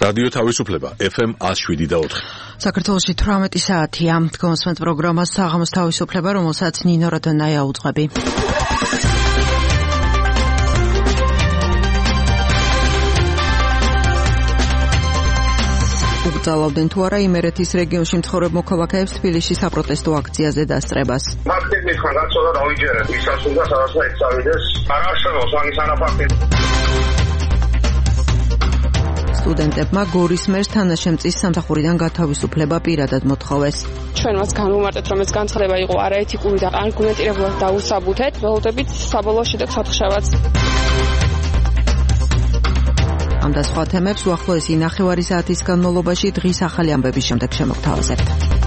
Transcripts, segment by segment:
რადიო თავისუფლება FM 107.4. საქართველოში 18 საათია. კონსვენტ პროგრამა საღამოს თავისუფლება, რომელსაც ნინო როდონაია უძღვები. უგზავნდნენ თუ არა იმერეთის რეგიონში მცხოვრებ მოქალაქეებს თბილისში საპროტესტო აქციაზე დასწრებას. ფაქტების განაცოლა დავიჯერეთ, ვისაც უნდა სადაც ეცავიდეს. არ არსებობს ამის არაფაქტი. სტუდენტებმა გორის მერს თანაშემწის სამსახურიდან გათავისუფლება პირადად მოთხოვეს. ჩვენ მას განვუმარტეთ, რომ ეს განცხადება იყო არაეთიკური და არგუმენტირებულად დაუსაბუთეთ, ველოდებით საბოლოო შედეგს ათხოვავთ. ამ და სხვა თემებს უახლოესი 9 საათის განმავლობაში დღის ახალი ამბების შემდეგ შემოგთავაზებთ.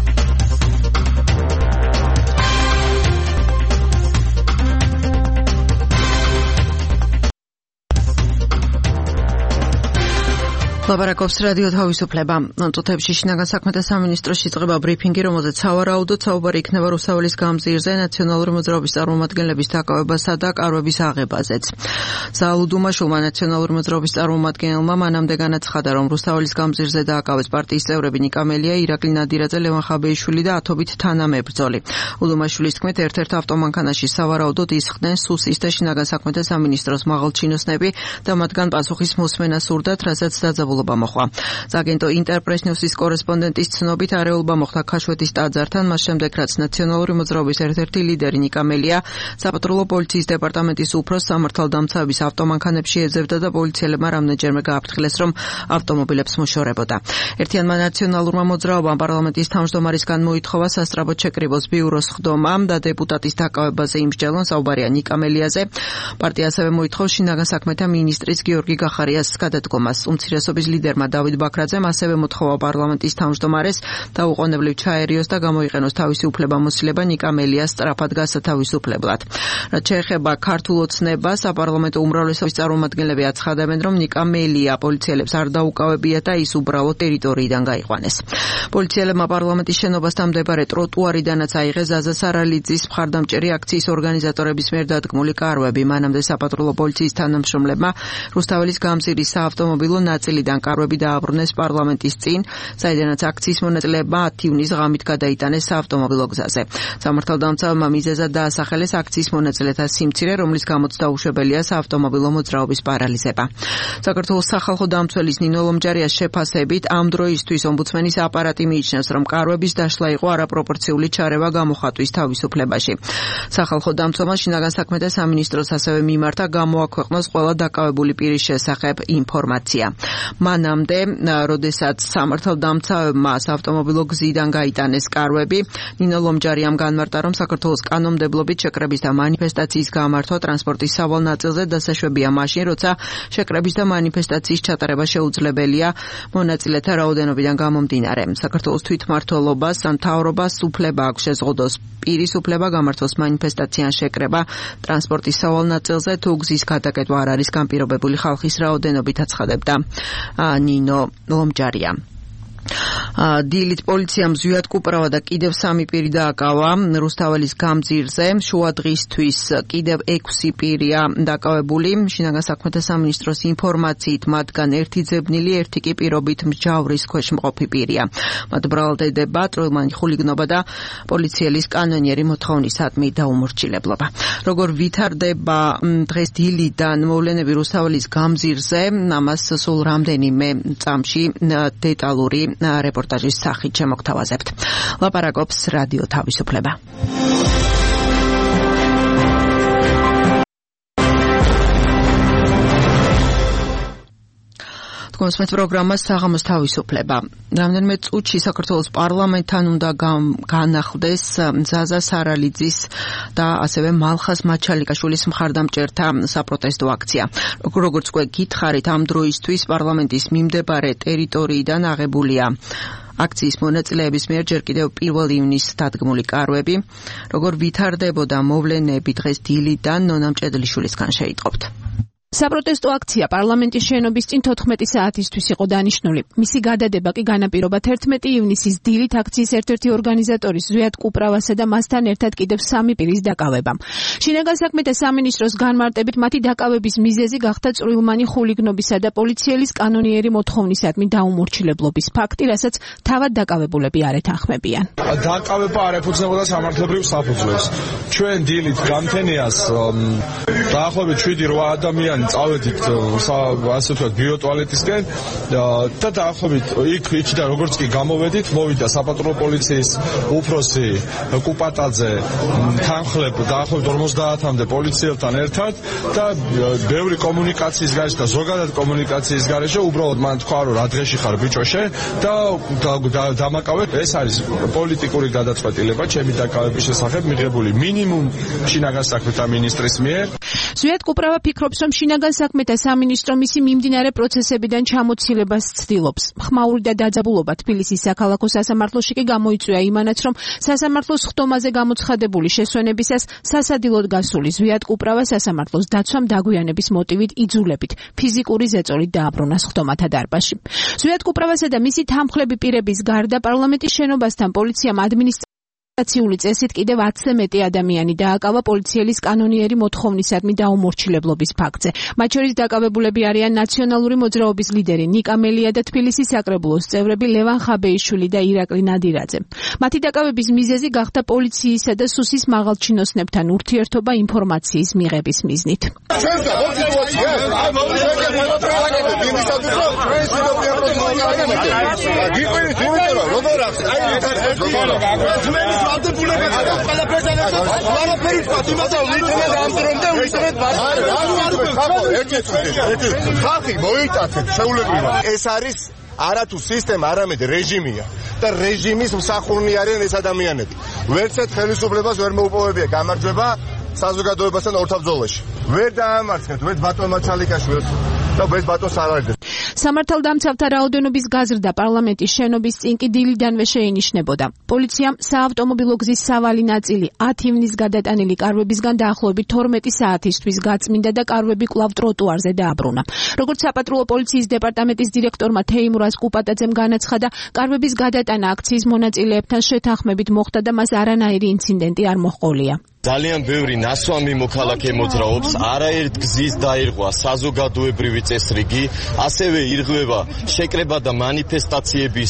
ლაპარაკობს რადიო თავისუფლება. წუთებში შინაგან საქმეთა სამინისტროში იწყება ბრიფინგი, რომელზეც სავარაუდოდ საუბარი იქნება რუსთაველის გამზირზე, ნაციონალური მოძრაობის წარმომადგენლების დაკავებასა და კარვების აღებაზეც. ზალუდუმაშულმა ნაციონალური მოძრაობის წარმომადგენელმა მანამდე განაცხადა, რომ რუსთაველის გამზირზე დააკავეს პარტიის წევრები ნიკა მელია, ირაკლი ნადირაძე, ლევან ხაბეიშვილი და ათობით თანამებრძოლი. უდუმაშვილის თქმით, ერთ-ერთ ავტომანქანაში სავარაუდოდ ისხდნენ სუსის და შინაგან საქმეთა სამინისტროს მაღალჩინოსნები და მათგან პასუხის მოსმენა სურდათ, რასაც დაძაბულ მოხდა. ზაგენტო ინტერპრეს ნიუსის კორესპონდენტის ცნობით არეულობა მოხდა ქაშვეთის ტაძართან, მას შემდეგ რაც ნაციონალური მოძრაობის ერთ-ერთი ლიდერი ნიკა მელია საპატრულო პოლიციის დეპარტამენტის უფროსს სამართალდამცავების ავტომანქანებში ეძებდა და პოლიციელებმა რამდენჯერმე გააფრთხილეს, რომ ავტომობილებს მოშორებოდა. ერთიანმა ნაციონალურმა მოძრაობამ პარლამენტის თავმჯდომარისგან მოითხოვა სასწრაფოდ შეკრიბოს ბიუროს ხდომა და დეპუტატის დაკავებაზე იმსჯელონ, საუბარია ნიკა მელიაზე. პარტია ასევე მოითხოვს შინაგან საქმეთა მინისტრის გიორგი გახარიას გადადგომას. უმცირესობის ლიდერმა დავით ბაქრაძემ ასევე მოთხოვა პარლამენტის თავმჯდომარეს დაუყოვნებლივ ჩაერიოს და გამოიყენოს თავისი უფლებამოსილება ნიკა მელიას სწრაფად გასათავისუფლებლად. რაც შეეხება ქართულ ოცნებას, საპარლამენტო უმრავლესობის წარმომადგენლები აცხადებენ, რომ ნიკა მელია პოლიციელებს არ დაუკავებია და ის უბრალოდ ტერიტორიიდან გაიყვანეს. პოლიციელებმა პარლამენტის შენობასთან მდებარე ტროტუარიდანაც აიღეს ზაზა სარალიძის მხარდამჭერი აქციის ორგანიზატორების მიერ დადგმული კარვები. მანამდე საპატრულო პოლიციის თანამშრომლებმა რუსთაველის გამზირის საავტომობილო ნაწილიდან კარვები დააბრუნეს პარლამენტის წინ, საიდანაც აქციის მონაწილეებმა 10 ივნისს ღამით გადაიტანეს საავტომობილო გზაზე. სამართალდამცავებმა მიზეზად დაასახელეს აქციის მონაწილეთა სიმცირე, რომლის გამოც დაუშვებელია საავტომობილო მოძრაობის პარალიზება. საქართველოს სახალხო დამცველის ნინო ლომჯარიას შეფასებით, ამ დროისთვის ომბუდსმენის აპარატი მიიჩნევს, რომ კარვების დაშლა იყო არაპროპორციული ჩარევა გამოხატვის თავისუფლებაში. სახალხო დამცველმა შინაგან საქმეთა სამინისტროს ასევე მიმართა გამოაქვეყნოს ყველა დაკავებული პირის შესახებ ინფორმაცია. მანამდე, როდესაც სამართალდამცავებმა საავტომობილო გზიდან გაიტანეს კარვები, ნინო ლომჯარიამ განმარტა, რომ საქართველოს კანონმდებლობით შეკრების და მანიფესტაციის გამართვა ტრანსპორტის სავალ ნაწილზე დასაშვებია მაშინ, როცა შეკრების და მანიფესტაციის ჩატარება შეუძლებელია მონაწილეთა რაოდენობიდან გამომდინარე. საქართველოს თვითმმართველობას ან მთავრობას უფლება აქვს შეზღუდოს პირის უფლება გამართოს მანიფესტაცია ან შეკრება ტრანსპორტის სავალ ნაწილზე, თუ გზის გადაკეტვა არ არის განპირობებული ხალხის რაოდენობით, აცხადებდა ნინო ლომჯარია. დილით პოლიციამ ზვიად კუპრავა და კიდევ 3 პირი დააკავა რუსთაველის გამზირზე. შუა დღისთვის კიდევ 6 პირია დაკავებული. შინაგან საქმეთა სამინისტროს ინფორმაციით მათგან ერთი ძებნილი, ერთი კი პირობით მსჯავრის ქვეშ მყოფი პირია. მათ ბრალდება ტროილმანი ხულიგნობა და პოლიციელის კანონიერი მოთხოვნისადმი დაუმორჩილებლობა. როგორ ვითარდება დღეს დილიდან მოვლენები რუსთაველის გამზირზე, ამას სულ რამდენიმე წამში დეტალური რეპორტაჟის სახით შემოგთავაზებთ. ლაპარაკობს რადიო თავისუფლება. კონსვენტ პროგრამა საღამოს თავისუფლება. რამდენიმე წუთში საქართველოს პარლამენტთან უნდა განახლდეს ზაზა სარალიძის და ასევე მალხაზ მაჩალიკაშვილის მხარდამჭერთა საპროტესტო აქცია. როგორც უკვე გითხარით, ამ დროისთვის პარლამენტის მიმდებარე ტერიტორიიდან აღებულია აქციის მონაწილეების მიერ ჯერ კიდევ 1 ივნისს დადგმული კარვები. როგორ ვითარდებოდა მოვლენები დღეს დილიდან, ნონა მჭედლიშვილისგან შეიტყობთ. საპროტესტო აქცია პარლამენტის შენობის წინ 14 საათისთვის იყო დანიშნული. მისი გადადება კი განაპირობა 11 ივნისის დილით აქციის ერთ-ერთი ორგანიზატორის ზვიად კუპრავასა და მასთან ერთად კიდევ 3 პირის დაკავებამ. შინაგან საქმეთა სამინისტროს განმარტებით მათი დაკავების მიზეზი გახდა წვრილმანი ხულიგნობისა და პოლიციელის კანონიერი მოთხოვნისადმი დაუმორჩილებლობის ფაქტი, რასაც თავად დაკავებულები არ ეთანხმებიან. დაკავება არ ეფუძნებოდა სამართლებრივ საფუძვლებს. ჩვენ დილით გამთენიას დაახლოებით 7-8 ადამიანი წავედით ასე ვთქვათ ბიოტუალეტისკენ და დაახლოებით იქიდან როგორც კი გამოვედით, მოვიდა საპატრულო პოლიციის უფროსი კუპატაძე თანხლებ დაახლოებით 50-მდე პოლიციელთან ერთად და ბევრი კომუნიკაციის გარეშე და ზოგადად კომუნიკაციის გარეშე უბრალოდ მან თქვა რომ რა დღეში ხარ ბიჭოშე და დამაკავეთ. ეს არის პოლიტიკური გადაწყვეტილება ჩემი დაკავების შესახებ მიღებული მინიმუმ შინაგან საქმეთა მინისტრის მიერ. ზვიად კუპრავა ფიქრობს, რომ შინაგან საქმეთა სამინისტრო მისი მიმდინარე პროცესებიდან ჩამოცილებას ცდილობს. ხმაური და დაძაბულობა თბილისის საქალაქო სასამართლოში კი გამოიწვია იმანაც, რომ სასამართლოს ხდომაზე გამოცხადებული შესვენებისას სასადილოდ გასული ზვიად კუპრავა სასამართლოს დაცვამ დაგვიანების მოტივით იძულებით ფიზიკური ზეწოლით დააბრუნა ხდომათა დარბაზში. ზვიად კუპრავასა და მისი თანხმლები პირების გარდა პარლამენტის შენობასთან პოლიციამ ადმინისტრაციული წესით კიდევ 10-ზე მეტი ადამიანი დააკავა პოლიციელის კანონიერი მოთხოვნისადმი დაუმორჩილებლობის ფაქტზე. მათ შორის დაკავებულები არიან ნაციონალური მოძრაობის ლიდერი ნიკა მელია და თბილისის საკრებულოს წევრები ლევან ხაბეიშვილი და ირაკლი ნადირაძე. მათი დაკავების მიზეზი გახდა პოლიციისა და სუსის მაღალჩინოსნებთან ურთიერთობა ინფორმაციის მიღების მიზნით. ეს არის არათუ სისტემა, არამედ რეჟიმია და რეჟიმის მსახურნი არიან ეს ადამიანები. ვერცეთ ხელისუფლებას ვერ მოუპოვებია გამარჯვება საზოგადოებასთან ორთაბრძოლაში. ვერ დაამარცხეთ ვერც ბატონმა ჩალიკაშვილს და ვერც ბატონ სარალიძეს. სამართალდამცავთა რაოდენობის გაზრდა პარლამენტის შენობის წინ კი დილიდანვე შეინიშნებოდა. პოლიციამ საავტომობილო გზის სავალი ნაწილი 10 ივნისს გადატანილი კარვებისგან დაახლოებით 12 საათისთვის გაწმინდა და კარვები კვლავ ტროტუარზე დააბრუნა. როგორც საპატრულო პოლიციის დეპარტამენტის დირექტორმა თეიმურაზ კუპატაძემ განაცხადა, კარვების გადატანა აქციის მონაწილეებთან შეთანხმებით მოხდა და მას არანაირი ინციდენტი არ მოჰყოლია. ძალიან ბევრი ნასვამი მოქალაქე მოძრაობს, არაერთ გზის დაირღვა საზოგადოებრივი წესრიგი, ასევე ირღვევა შეკრება და მანიფესტაციების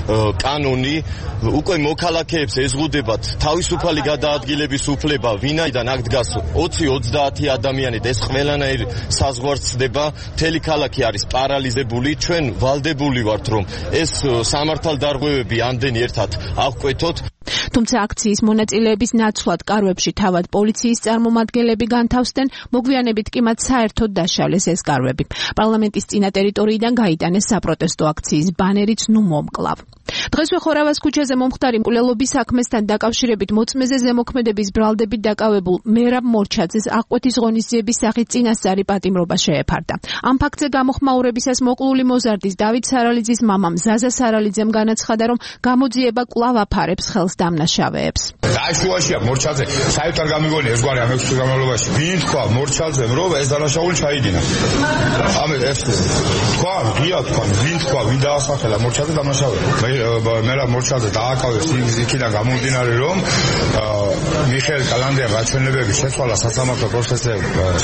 კანონი, უკვე მოქალაქეებს ეზღუდებათ თავისუფალი გადაადგილების უფლება, ვინაიდან აქ დგას 20-30 ადამიანი და ეს ყველანაირ საზღვარს ცდება, მთელი ქალაქი არის პარალიზებული, ჩვენ ვალდებული ვართ, რომ ეს სამართალდარღვევები ამდენი ერთად აღკვეთოთ. თუმცა აქციის მონაწილეების ნაცვლად კარვებში თავად პოლიციის წარმომადგენლები განთავსდნენ, მოგვიანებით კი მათ საერთოდ დაშალეს ეს კარვები. პარლამენტის წინა ტერიტორიიდან გაიტანეს საპროტესტო აქციის ბანერიც ნუ მომკლავ. დღესვე ხორავას ქუჩაზე მომხდარი მკვლელობის საქმესთან დაკავშირებით მოწმეზე ზემოქმედების ბრალდებით დაკავებულ მერაბ მორჩაძეს აღკვეთის ღონისძიების სახით წინასწარი პატიმრობა შეეფარდა. ამ ფაქტზე გამოხმაურებისას მოკლული მოზარდის დავით სარალიძის მამამ ზაზა სარალიძემ განაცხადა, რომ გამოძიება კვლავ აფარებს ხელს დამნაშავეებს. დააშუაშია მორჩაძე, საერთოდ არ გამიგონია ეს გვარი ამ 6 წლის განმავლობაში. ვინ თქვა მორჩაძემ, რომ ეს დანაშაული ჩაიდინა? ეს თქვა, ღია თქვა, ვინ თქვა, ვინ დაასახელა მორჩაძე დამნაშავე? მერაბ მორჩაძე დააკავეს იქიდან გამომდინარე, რომ მიხეილ კალანდიამ რაჩვენებები შეცვალა სასამართლო პროცესებზე,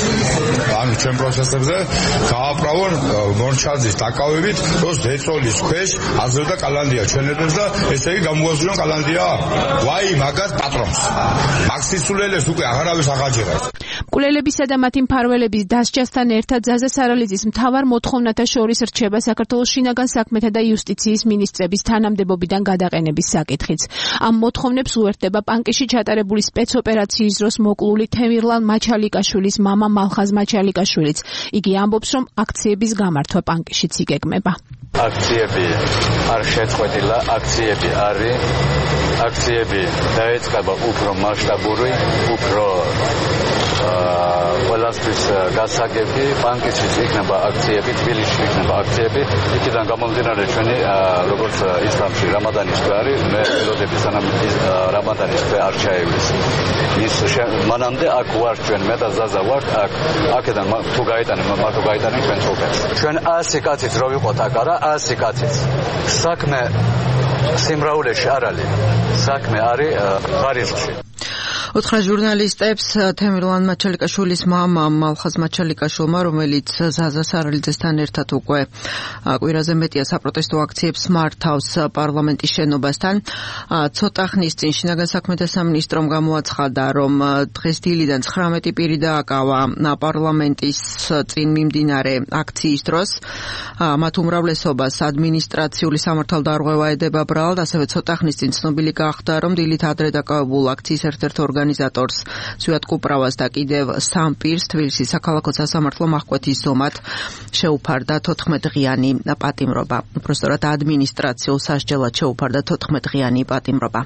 ანუ ჩვენ პროცესებზე, გააправონ მორჩაძის დაკავებით, რომ ზეწოლის ქვეშ აზრდა კალანდია ჩვენებებს და ესე იგი გამოუაზრონ კალანდია. ვაი მაგას პატრონს. მაქსისულელებს უკვე აღარავის აღაჯერა. მკვლელებისა და მათი მფარველების დასჯასთან ერთად ზაზა სარალიძის მთავარ მოთხოვნათა შორის რჩება საქართველოს შინაგან საქმეთა და იუსტიციის მინისტრების თანამდებობიდან გადაყენების საკითხიც. ამ მოთხოვნებს უერთდება პანკიში ჩატარებული სპეცოპერაციის დროს მოკლული თემირლან მაჩალიკაშვილის მამა მალხაზ მაჩალიკაშვილიც. იგი ამბობს, რომ აქციების გამართვა პანკიშიც იგეგმება. აქციები არ შეწყვეტილა, აქციები არის. აქციები დაეწყება უფრო მასშტაბური, უფრო ყველასთვის გასაგები, ბანკისიც იქნება აქციები, თბილისში იქნება აქციები. იქიდან გამომდინარე ჩვენი როგორც ისლამში რამადანის თვე არის, მე ველოდები სანამ რამადანის თვე არ ჩაივლის. ის მანამდე აქ ვარ ჩვენ, მე და ზაზა ვარ აქ. აქედან თუ გაიტანენ, მარტო გაიტანენ ჩვენ სოფელს. ჩვენ 100 კაციც რო ვიყოთ აქ არა, 100 კაციც. საქმე სიმრავლეში არ არის. საქმე არის ღარიბში. უთხრა ჟურნალისტებს თემირლან მაჩალიკაშვილის მამამ მალხაზ მაჩალიკაშვილმა, რომელიც ზაზა სარალიძესთან ერთად უკვე კვირაზე მეტია საპროტესტო აქციებს მართავს პარლამენტის შენობასთან. ცოტა ხნის წინ შინაგან საქმეთა სამინისტრომ გამოაცხადა, რომ დღეს დილიდან 19 პირი დააკავა პარლამენტის წინ მიმდინარე აქციის დროს. მათ უმრავლესობას ადმინისტრაციული სამართალდარღვევა ედება ბრალად, ასევე ცოტა ხნის წინ ცნობილი გახდა, რომ დილით ადრე დაკავებულ აქციის ერთ-ერთ ორგანიზატორს ზვიად კუპრავას და კიდევ 3 პირს თბილისის საქალაქო სასამართლო მახვეთის ზომად შეუფარდა 14-დღიანი პატიმრობა. უпростоრად ადმინისტრაციულ სასჯელად შეუფარდა 14-დღიანი პატიმრობა.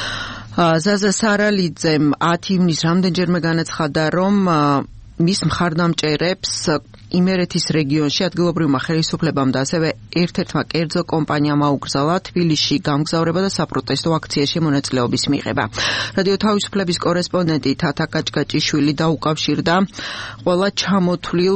ზაზა სარალიძემ 10 ივნისს რამდენჯერმე განაცხადა, რომ მის მხარდამჭერებს იმერეთის რეგიონში ადგილობრივმა ხელისუფლებამ და ასევე ერთ-ერთმა კერძო კომპანიამ აუკრძალა თბილისში გამგზავრება და საპროტესტო აქციაში მონაწილეობის მიღება. რადიო თავისუფლების კორესპონდენტი თათა კაჭკაჭიშვილი დაუკავშირდა ყველა ჩამოთვლილ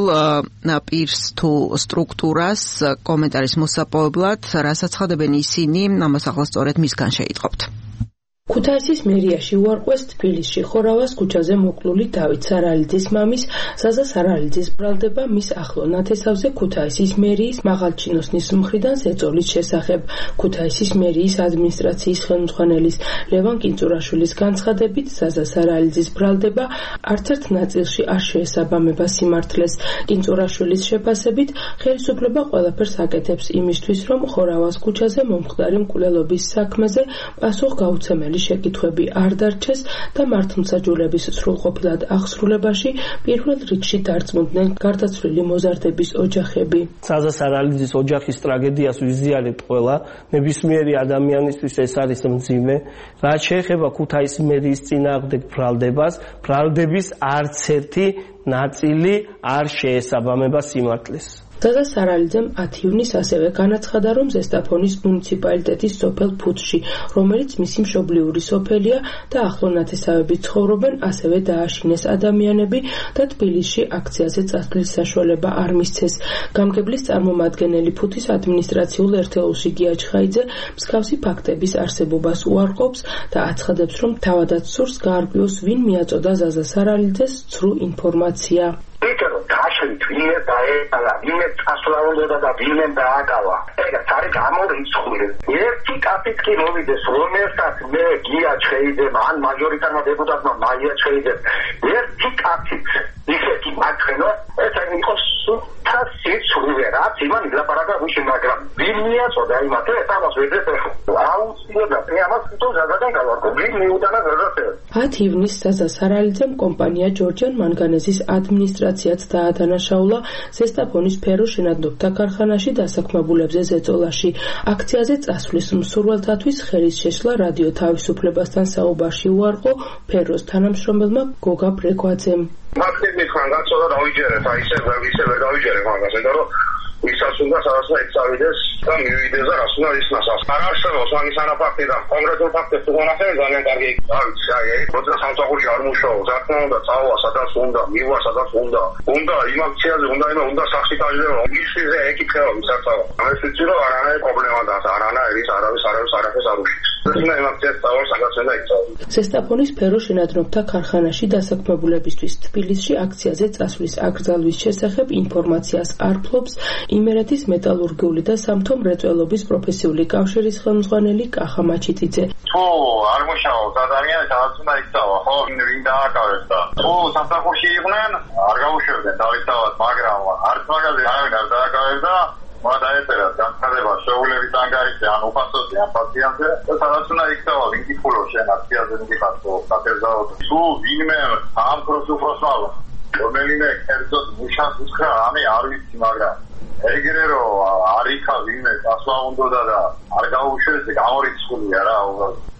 პირს თუ სტრუქტურას კომენტარის მოსაპოვებლად, რასაც ცხადებენ ისინი, ამას ახლა სწორედ მისგან შეიტყობთ. ქუთაისის მერიაში უარყვეს თბილისში ხორავას ქუჩაზე მოკლული დავით სარალიძის მამის ზაზა სარალიძის ბრალდება მის ახლო ნათესავზე ქუთაისის მერიის მაღალჩინოსნის მხრიდან ზეწოლის შესახებ. ქუთაისის მერიის ადმინისტრაციის ხელმძღვანელის ლევან კინწურაშვილის განცხადებით, ზაზა სარალიძის ბრალდება არც ერთ ნაწილში არ შეესაბამება სიმართლეს. კინწურაშვილის შეფასებით, ხელისუფლება ყველაფერს აკეთებს იმისთვის, რომ ხორავას ქუჩაზე მომხდარი მკვლელობის საქმეზე პასუხგაუცემელი შეკითხვები არ დარჩეს და მართლმსაჯულების სრულყოფილად აღსრულებაში პირველ რიგში დარწმუნდნენ გარდაცვლილი მოზარდების ოჯახები. ზაზა სარალიძის ოჯახის ტრაგედიას ვიზიარებთ ყველა, ნებისმიერი ადამიანისთვის ეს არის მძიმე. რაც შეეხება ქუთაისის მერიის წინააღმდეგ ბრალდებას, ბრალდების არც ერთი ნაწილი არ შეესაბამება სიმართლეს. ზაზა სარალიძემ 10 ივნისს ასევე განაცხადა, რომ ზესტაფონის მუნიციპალიტეტის სოფელ ფუთში, რომელიც მისი მშობლიური სოფელია და ახლო ნათესავები ცხოვრობენ, ასევე დააშინეს ადამიანები და თბილისში აქციაზე წასვლის საშუალება არ მისცეს. გამგებლის წარმომადგენელი ფუთის ადმინისტრაციულ ერთეულში გია ჩხაიძე მსგავსი ფაქტების არსებობას უარყოფს და აცხადებს, რომ თავადაც სურს გაარკვიოს, ვინ მიაწოდა ზაზა სარალიძეს ცრუ ინფორმაცია. Dașent, vine daetala, vine aslaundoda da vine daakava. Ega, tare gamorițurile. Erti capitki novides, romerstat me gia chheide, man majoritarma deputatma maia chheide. Erti capit, iseti makreno, eta nikos sutta sitsruve, rat iman ilaparaga ushi magram. Vimnia soda imate, eta mas vedete. Ausia da priamas tu zagadan gavarko. Vimni udana zagate. 10 ივნისს ზაზა სარალიძემ კომპანია ჯორჯან მანგანეზის ადმინისტრაციაც დაადანაშაულა ზესტაფონის ფეროშენადნობთა ქარხანაში დასაქმებულებზე ზეწოლაში. აქციაზე წასვლის მსურველთათვის ხელის შეშლა რადიო თავისუფლებასთან საუბარში უარყო ფეროს თანამშრომელმა გოგა ბრეგვაძემ. მართლმის ხან გაწოდა დავიჯერეთ, აი ისე ვერ დავიჯერე მაგას, იმიტომ რომ ვისაც უნდა სადაც ეცავიდეს და მივიდეს და რას უნდა ისნასას. არ არსებობს მაგის ანაფაქტი და კონკრეტულ ფაქტებს თუ გონახენ ძალიან კარგი არის. აი, როცა სამსახურში არ მუშაობს, რა თქმა უნდა წავა სადაც უნდა, მივა სადაც უნდა. უნდა იმ აქციაზე უნდა სახში დაიჯერო. ისიზე ეკითხება ვისაც წავა. ამას ვიცი რომ არანაირი პრობლემა და არანაირი არავის არაფერს არ უშლის. ეს მე აქციას წავა სადაც უნდა იწავო. ზესტაფონის ფეროშენადნობთა ქარხანაში დასაქმებულებისთვის თბილისში აქციაზე წასვლის აკრძალვის შესახებ ინფორმაციას არ ფლობს იმერეთის მეტალურგიული და სამთო მრეწველობის პროფესიული კავშირის ხელმძღვანელი კახა მაჩიტიძე. თუ არ მუშაობს ადამიანი, სადაც უნდა იწავა, ხო? ვინ დააკავეს და თუ სამსახურში იყვნენ, არ გაუშვებდნენ დაიცავათ, მაგრამ არც მაგაზე არავინ არ დააკავეს და მათ დაეწერათ განცხადება შეუძლებით ანგარიშზე ან უფასოზე ან პაციენტზე და სადაც უნდა იწავა, ვინ გიფულოს შენ აქციაზე მიდიხარო საწესაოდ. თუ ვინმე ამქროს უფროსავ, რომელიმე კერძოდ მუშას უთხრა, ამე არ ვიცი, მაგრამ ეგრე რომ არ იქა ვინმე წასვლა უნდოდა და არ გაუშვეს გამორიცხულია რა.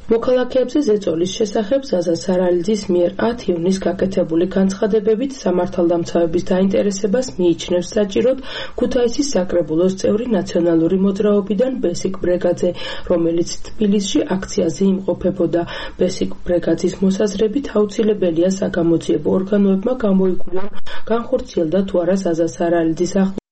მოქალაქეებზე ზეწოლის შესახებ ზაზა სარალიძის მიერ 10 ივნისს გაკეთებული განცხადებებით სამართალდამცავების დაინტერესებას მიიჩნევს საჭიროდ ქუთაისის საკრებულოს წევრი ნაციონალური მოძრაობიდან ბესიკ ბრეგაძე, რომელიც თბილისში აქციაზე იმყოფებოდა. ბესიკ ბრეგაძის მოსაზრებით აუცილებელია საგამოძიებო ორგანოებმა გამოიკვლიონ განხორციელდა თუ არა ზაზა სარალიძის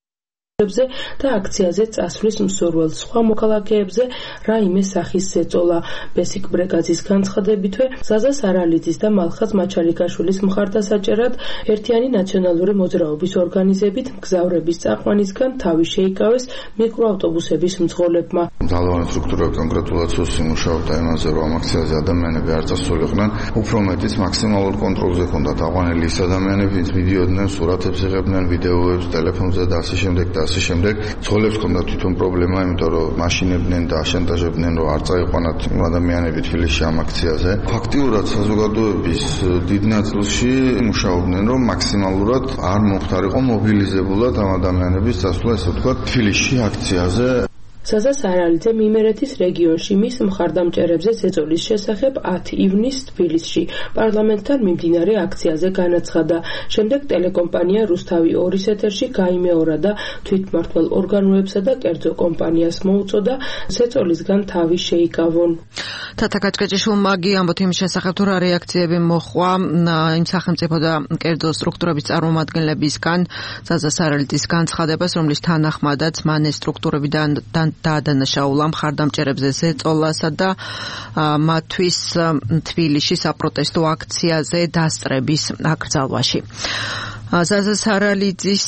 და აქციაზე წასვლის მსურველ სხვა მოქალაქეებზე რაიმე სახის ზეწოლა. ბესიკ ბრეგაძის განცხადებითვე ზაზა სარალიძის და მალხაზ მაჩალიკაშვილის მხარდასაჭერად ერთიანი ნაციონალური მოძრაობის ორგანიზებით მგზავრების წაყვანისგან თავი შეიკავეს მიკროავტობუსების მძღოლებმა. მთავრობრივ სტრუქტურებთან გრატულაციას იმუშაობდა იმაზე, რომ ამ აქციაზე ადამიანები არ წასულიყვნენ, უფრო მეტიც მაქსიმალურ კონტროლზე ჰქონდათ აყვანილი ის ადამიანები, ვინც მიდიოდნენ, სურათებს იღებდნენ, ვიდეოებს, ტელეფონზე და ასე შემდეგ და ასე შემდეგ. Ცხოველებს ჰქონდა თვითონ პრობლემა, იმიტომ რომ მაშინებდნენ და აშანტაჟებდნენ, რომ არ წაიყვანათ ადამიანები თბილისში ამ აქციაზე. ფაქტიურად საზოგადოების დიდ ნაწილში მუშაობდნენ, რომ მაქსიმალურად არ მომხდარიყო მობილიზებულად ამ ადამიანების წასვლა, ესე ვთქვათ, თბილისში აქციაზე. ზაზა სარალიძემ იმერეთის რეგიონში მის მხარდამჭერებზე ზეწოლის შესახებ 10 ივნისს თბილისში პარლამენტთან მიმდინარე აქციაზე განაცხადა. შემდეგ ტელეკომპანია რუსთავი 2-ის ეთერში გაიმეორა და თვითმმართველ ორგანოებსა და კერძო კომპანიას მოუწოდა ზეწოლისგან თავი შეიკავონ. თათა კაჭკაჭიშვილმა ამბობთ იმის შესახებ, თუ რა რეაქციები მოჰყვა იმ სახელმწიფო და კერძო სტრუქტურების წარმომადგენლებისგან ზაზა სარალიძის განცხადებას, რომლის თანახმადაც მან ეს სტრუქტურებიდან დაადანაშაულა მხარდამჭერებზე ზეწოლასა და მათთვის თბილისში საპროტესტო აქციაზე დასწრების აკრძალვაში. ზაზა სარალიძის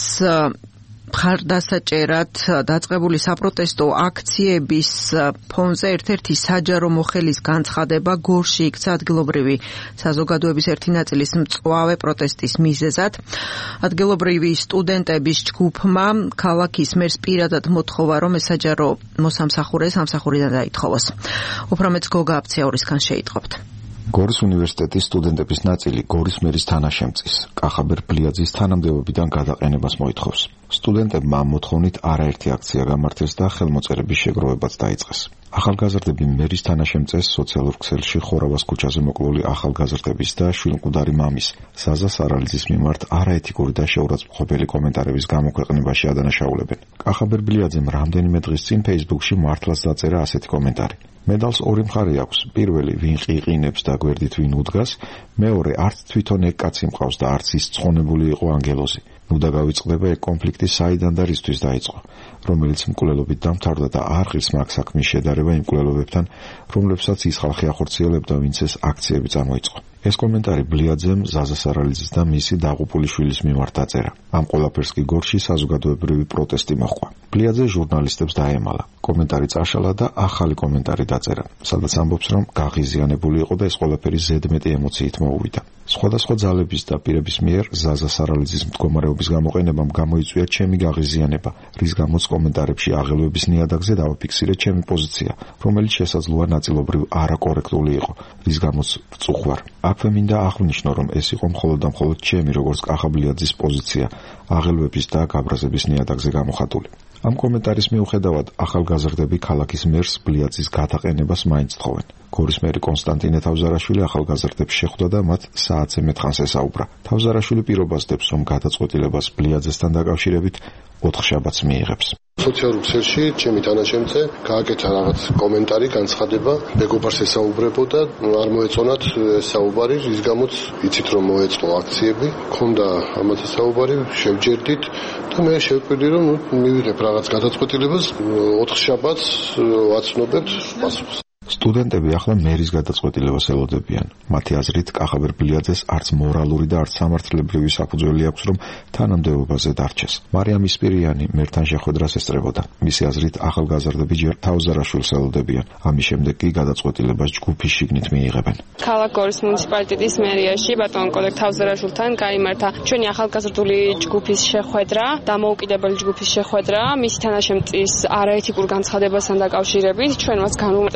მხარდასაჭერად დაწყებული საპროტესტო აქციების ფონზე ერთ-ერთი საჯარო მოხელის განცხადება გორში იქცა ადგილობრივი საზოგადოების ერთი ნაწილის მწვავე პროტესტის მიზეზად. ადგილობრივი სტუდენტების ჯგუფმა ქალაქის მერს პირადად მოთხოვა, რომ ეს საჯარო მოსამსახურე სამსახურიდან დაითხოვოს. უფრო მეტს გოგა აფციაურისგან შეიტყობთ. გორის უნივერსიტეტის სტუდენტების ნაწილი გორის მერის თანაშემწის კახაბერ ბლიაძის თანამდებობიდან გადაყენებას მოითხოვს. სტუდენტებმა ამ მოთხოვნით არაერთი აქცია გამართეს და ხელმოწერების შეგროვებაც დაიწყეს. ახალგაზრდები მერის თანაშემწეს სოციალურ ქსელში ხორავას ქუჩაზე მოკლული ახალგაზრდების და შვილმკვდარი მამის ზაზა სარალიძის მიმართ არაეთიკური და შეურაცხმყოფელი კომენტარების გამოქვეყნებაში ადანაშაულებენ. კახაბერ ბლიაძემ რამდენიმე დღის წინ Facebook-ში მართლაც დაწერა ასეთი კომენტარი. მედალს ორი მხარე აქვს. პირველი, ვინ ყიყინებს და გვერდით ვინ უდგას, მეორე, არც თვითონ ეგ კაცი მყავს და არც ის ცხონებული იყო ანგელოზი. ნუ და გავიწყდება ეგ კონფლიქტი საიდან და რისთვის დაიწყო, რომელიც მკვლელობით დამთავრდა და არ ღირს მაგ საქმის შედარება იმ მკვლელობებთან, რომლებსაც ის ხალხი ახორციელებდა, ვინც ეს აქციები წამოიწყო. ეს კომენტარი ბლიაძემ ზაზა სარალიძის და მისი დაღუპული შვილის მიმართ დაწერა. ამ ყველაფერს კი გორში საზოგადოებრივი პროტესტი მოჰყვა. ბლიაძე ჟურნალისტებს დაემალა. კომენტარი წაშალა და ახალი კომენტარი დაწერა, სადაც ამბობს, რომ გაღიზიანებული იყო და ეს ყველაფერი ზედმეტი ემოციით მოუვიდა. სხვადასხვა ძალების და პირების მიერ ზაზა სარალიძის მდგომარეობის გამოყენებამ გამოიწვია ჩემი გაღიზიანება, რის გამოც კომენტარებში აღელვების ნიადაგზე დავაფიქსირე ჩემი პოზიცია, რომელიც შესაძლოა ნაწილობრივ არაკორექტული იყო, რის გამოც ვწუხვარ. აქვე მინდა აღვნიშნო, რომ ეს იყო მხოლოდ და მხოლოდ ჩემი როგორც კახაბლიაძის პოზიცია აღელვების და გაბრაზების ნიადაგზე გამოხატული. ამ კომენტარის მიუხედავად ახალგაზრდები ქალაქის მერს ბლიაძის გადაყენებას მაინც თხოვენ. გორის მერი კონსტანტინე თავზარაშვილი ახალგაზრდებს შეხვდა და მათ საათზე მეტხანს ესაუბრა. თავზარაშვილი პირობასდებს, რომ გადაწყვეტილებას ბლიაძესთან დაკავშირებით 4 შაბათს მიიღებს. სოციალურ ქსელში ჩემი თანაშემწე გააკეთა რაღაც კომენტარი, განცხადება, მეგობარს ესაუბრებოდა, არ მოეწონათ ეს საუბარი, რის გამოც იცით რომ მოეწყო აქციები, ქონდა ამაზე საუბარი, შევჯერდით და მე შევკვირდი რომ მივიღებ რაღაც გადაწყვეტილებას, 4 შაბათს ვაცნობებთ პასუხს. სტუდენტები ახლა მერის გადაწყვეტილებას ელოდებიან. მათი აზრით, კახაბერ ბლიაძეს არც მორალური და არც სამართლებრივი საფუძველი აქვს, რომ თანამდებობაზე დარჩეს. მარიამ ისპირიანი მერთან შეხვედრას ესწრებოდა. მისი აზრით, ახალგაზრდები ჯერ თავზარაშვილს ელოდებიან. ამის შემდეგ კი გადაწყვეტილებას ჯგუფის შიგნით მიიღებენ. ქალაქ გორის მუნიციპალიტეტის მერიაში ბატონ კოლეგ თავზარაშვილთან გაიმართა ჩვენი ახალგაზრდული ჯგუფის შეხვედრა, დამოუკიდებელი ჯგუფის შეხვედრა, მისი თანაშემწის არაეთიკურ განცხადებასთან დაკავშირებით. ჩვენ მას განვუმეტეთ, რომ ეს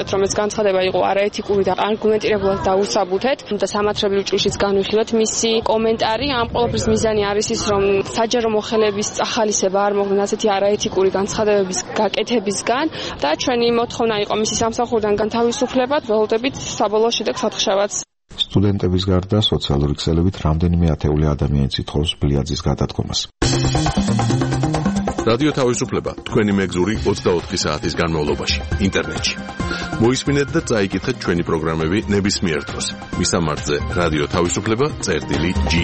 განცხადება იყო არაეთიკური და არგუმენტირებულად დაუსაბუთეთ და სამართლებრივ ჭრილშიც განვიხილოთ მისი კომენტარი. ამ ყოველფრის მიზანი არის ის, რომ საჯარო მოხელეების წახალისება არ მოხდეს ასეთი არაეთიკური განცხადებების გაკეთებისგან და ჩვენი მოთხოვნა იყო მისი სამსახურიდან განთავისუფლება. ველოდებით საბოლოო შედეგს ოთხშაბათს. სტუდენტების გარდა სოციალური ქსელებით რამდენიმე ათეული ადამიანი ითხოვს ბლიაძის გადადგომას. რადიო თავისუფლება თქვენი მეგზური 24 საათის განმავლობაში ინტერნეტში. მოისმინეთ და წაიკითხეთ ჩვენი პროგრამები ნებისმიერ დროს. მისამართზე რადიო თავისუფლება.ge.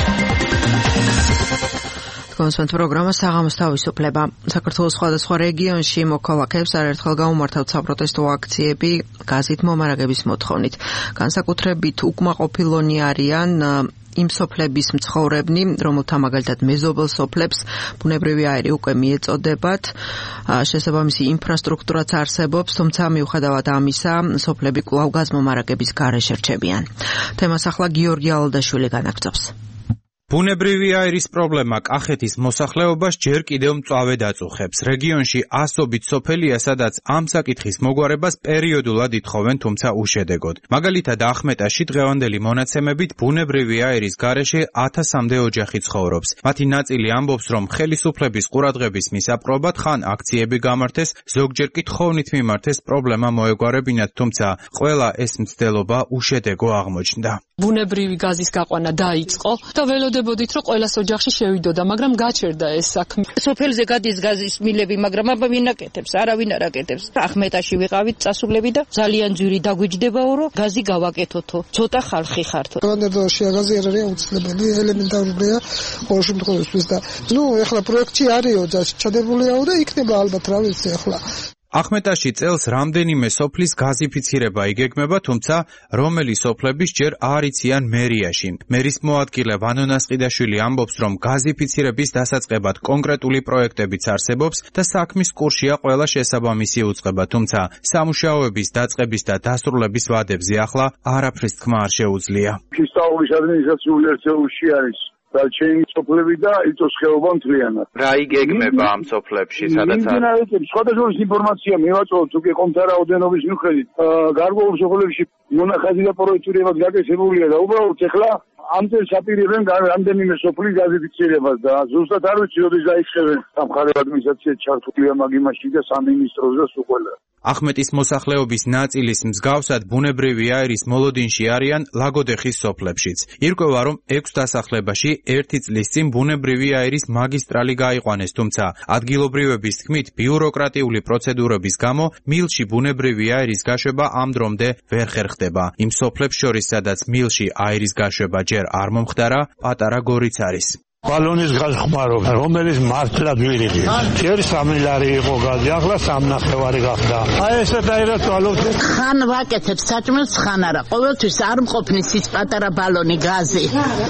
კონსვენთ პროგრამა საღამოს თავისუფლება. საქართველოს სხვადასხვა რეგიონში მოქალაქეებს არაერთხელ გაუმართავთ საპროტესტო აქციები გაზით მომარაგების მოთხოვნით. განსაკუთრებით უკმაყოფილონი არიან იმ სოფლების მცხოვრებნი, რომელთა მაგალითად მეზობელ სოფლებს ბუნებრივი აირი უკვე მიეწოდებათ, შესაბამისი ინფრასტრუქტურაც არსებობს, თუმცა მიუხედავად ამისა, სოფლები კვლავ გაზმომარაგების გარეშე რჩებიან. თემას ახლა გიორგი ალდაშვილი განაგრძობს. ბუნებრივი აირის პრობლემა კახეთის მოსახლეობას ჯერ კიდევ მწვავედ აწუხებს. რეგიონში ასობით სოფელია, სადაც ამ საკითხის მოგვარებას პერიოდულად ითხოვენ, თუმცა უშედეგოდ. მაგალითად, ახმეტაში დღევანდელი მონაცემებით ბუნებრივი აირის გარეშე 1000-მდე ოჯახი ცხოვრობს. მათი ნაწილი ამბობს, რომ ხელისუფლების ყურადღების მისაპყრობად ხან აქციები გამართეს, ზოგჯერ კი თხოვნით მიმართეს პრობლემა მოეგვარებინათ, თუმცა ყველა ეს მცდელობა უშედეგო აღმოჩნდა. ბუნებრივი გაზის გაყვანა დაიწყო და ველოდებოდით, რომ ყველას ოჯახში შევიდოდა, მაგრამ გაჩერდა ეს საქმე. სოფელზე გადის გაზის მილები, მაგრამ აბა ვინ აკეთებს? არავინ არ აკეთებს. ახმეტაში ვიყავით წასულები და ძალიან ძვირი დაგვიჯდებაო, რომ გაზი გავაკეთოთო. ცოტა ხალხი ხართო. კანადაში გაზი არ არის აუცილებელი, ელემენტარულია ყოველ შემთხვევაში და ეხლა პროექტი არისო და ჩადებულია და იქნება ალბათ რა ვიცი ეხლა. ახმეტაში წელს რამდენიმე სოფლის გაზიფიცირება იგეგმება, თუმცა რომელი სოფლების ჯერ არ იციან მერიაში. მერის მოადგილე ვანო ნასყიდაშვილი ამბობს, რომ გაზიფიცირების დასაწყებად კონკრეტული პროექტებიც არსებობს და საქმის კურსია ყველა შესაბამისი უწყება, თუმცა სამუშაოების დაწყების და დასრულების ვადებზე ახლა არაფრის თქმა არ შეუძლია. ფისტაურის ადმინისტრაციული ერთეულში არის დარჩენილი სოფლები და იწოს ხეობა მთლიანად. რა იგეგმება ამ სოფლებში, სადაც სხვადასხვა ინფორმაცია მივაწვევთ უკვე კომთა რაოდენობის მიხედვით. გარკვეულ სოფლებში მონახაზი და პროექტირებად გაკეთებულია და უბრალოდ ეხლა ამ წელს აპირებენ რამდენიმე სოფლის გაზიფიცირებას და ზუსტად არ ვიცი როდის დაიწყებენ. სამხარეო ადმინისტრაცია ჩართულია მაგ იმაში და სამინისტროზე და სულ ყველა. ახმეტის მოსახლეობის ნაწილის მსგავსად ბუნებრივი აირის მოლოდინში არიან ლაგოდეხის სოფლებშიც. ირკვევა, რომ 6 დასახლებაში 1 წლის წინ ბუნებრივი აირის მაგისტრალი გაიყვანეს, თუმცა ადგილობრივების თქმით ბიუროკრატიული პროცედურების გამო მილში ბუნებრივი აირის გაშვება ამ დრომდე ვერ ხერხდება. იმ სოფლებს შორის, სადაც მილში აირის გაშვება ჯერ არ მომხდარა, პატარა გორიც არის. ბალონის გაზხმარობა, რომელიც მართლად ვირილი. ჯერ 3 ლარი იყო გაზი, ახლა 3.5 გახდა. აი ესეთ აირად ვალობთ. ხან ვაკეთებ საჭმელს, ხან არა. ყოველთვის არ მყოფნის ის პატარა ბალონი გაზი.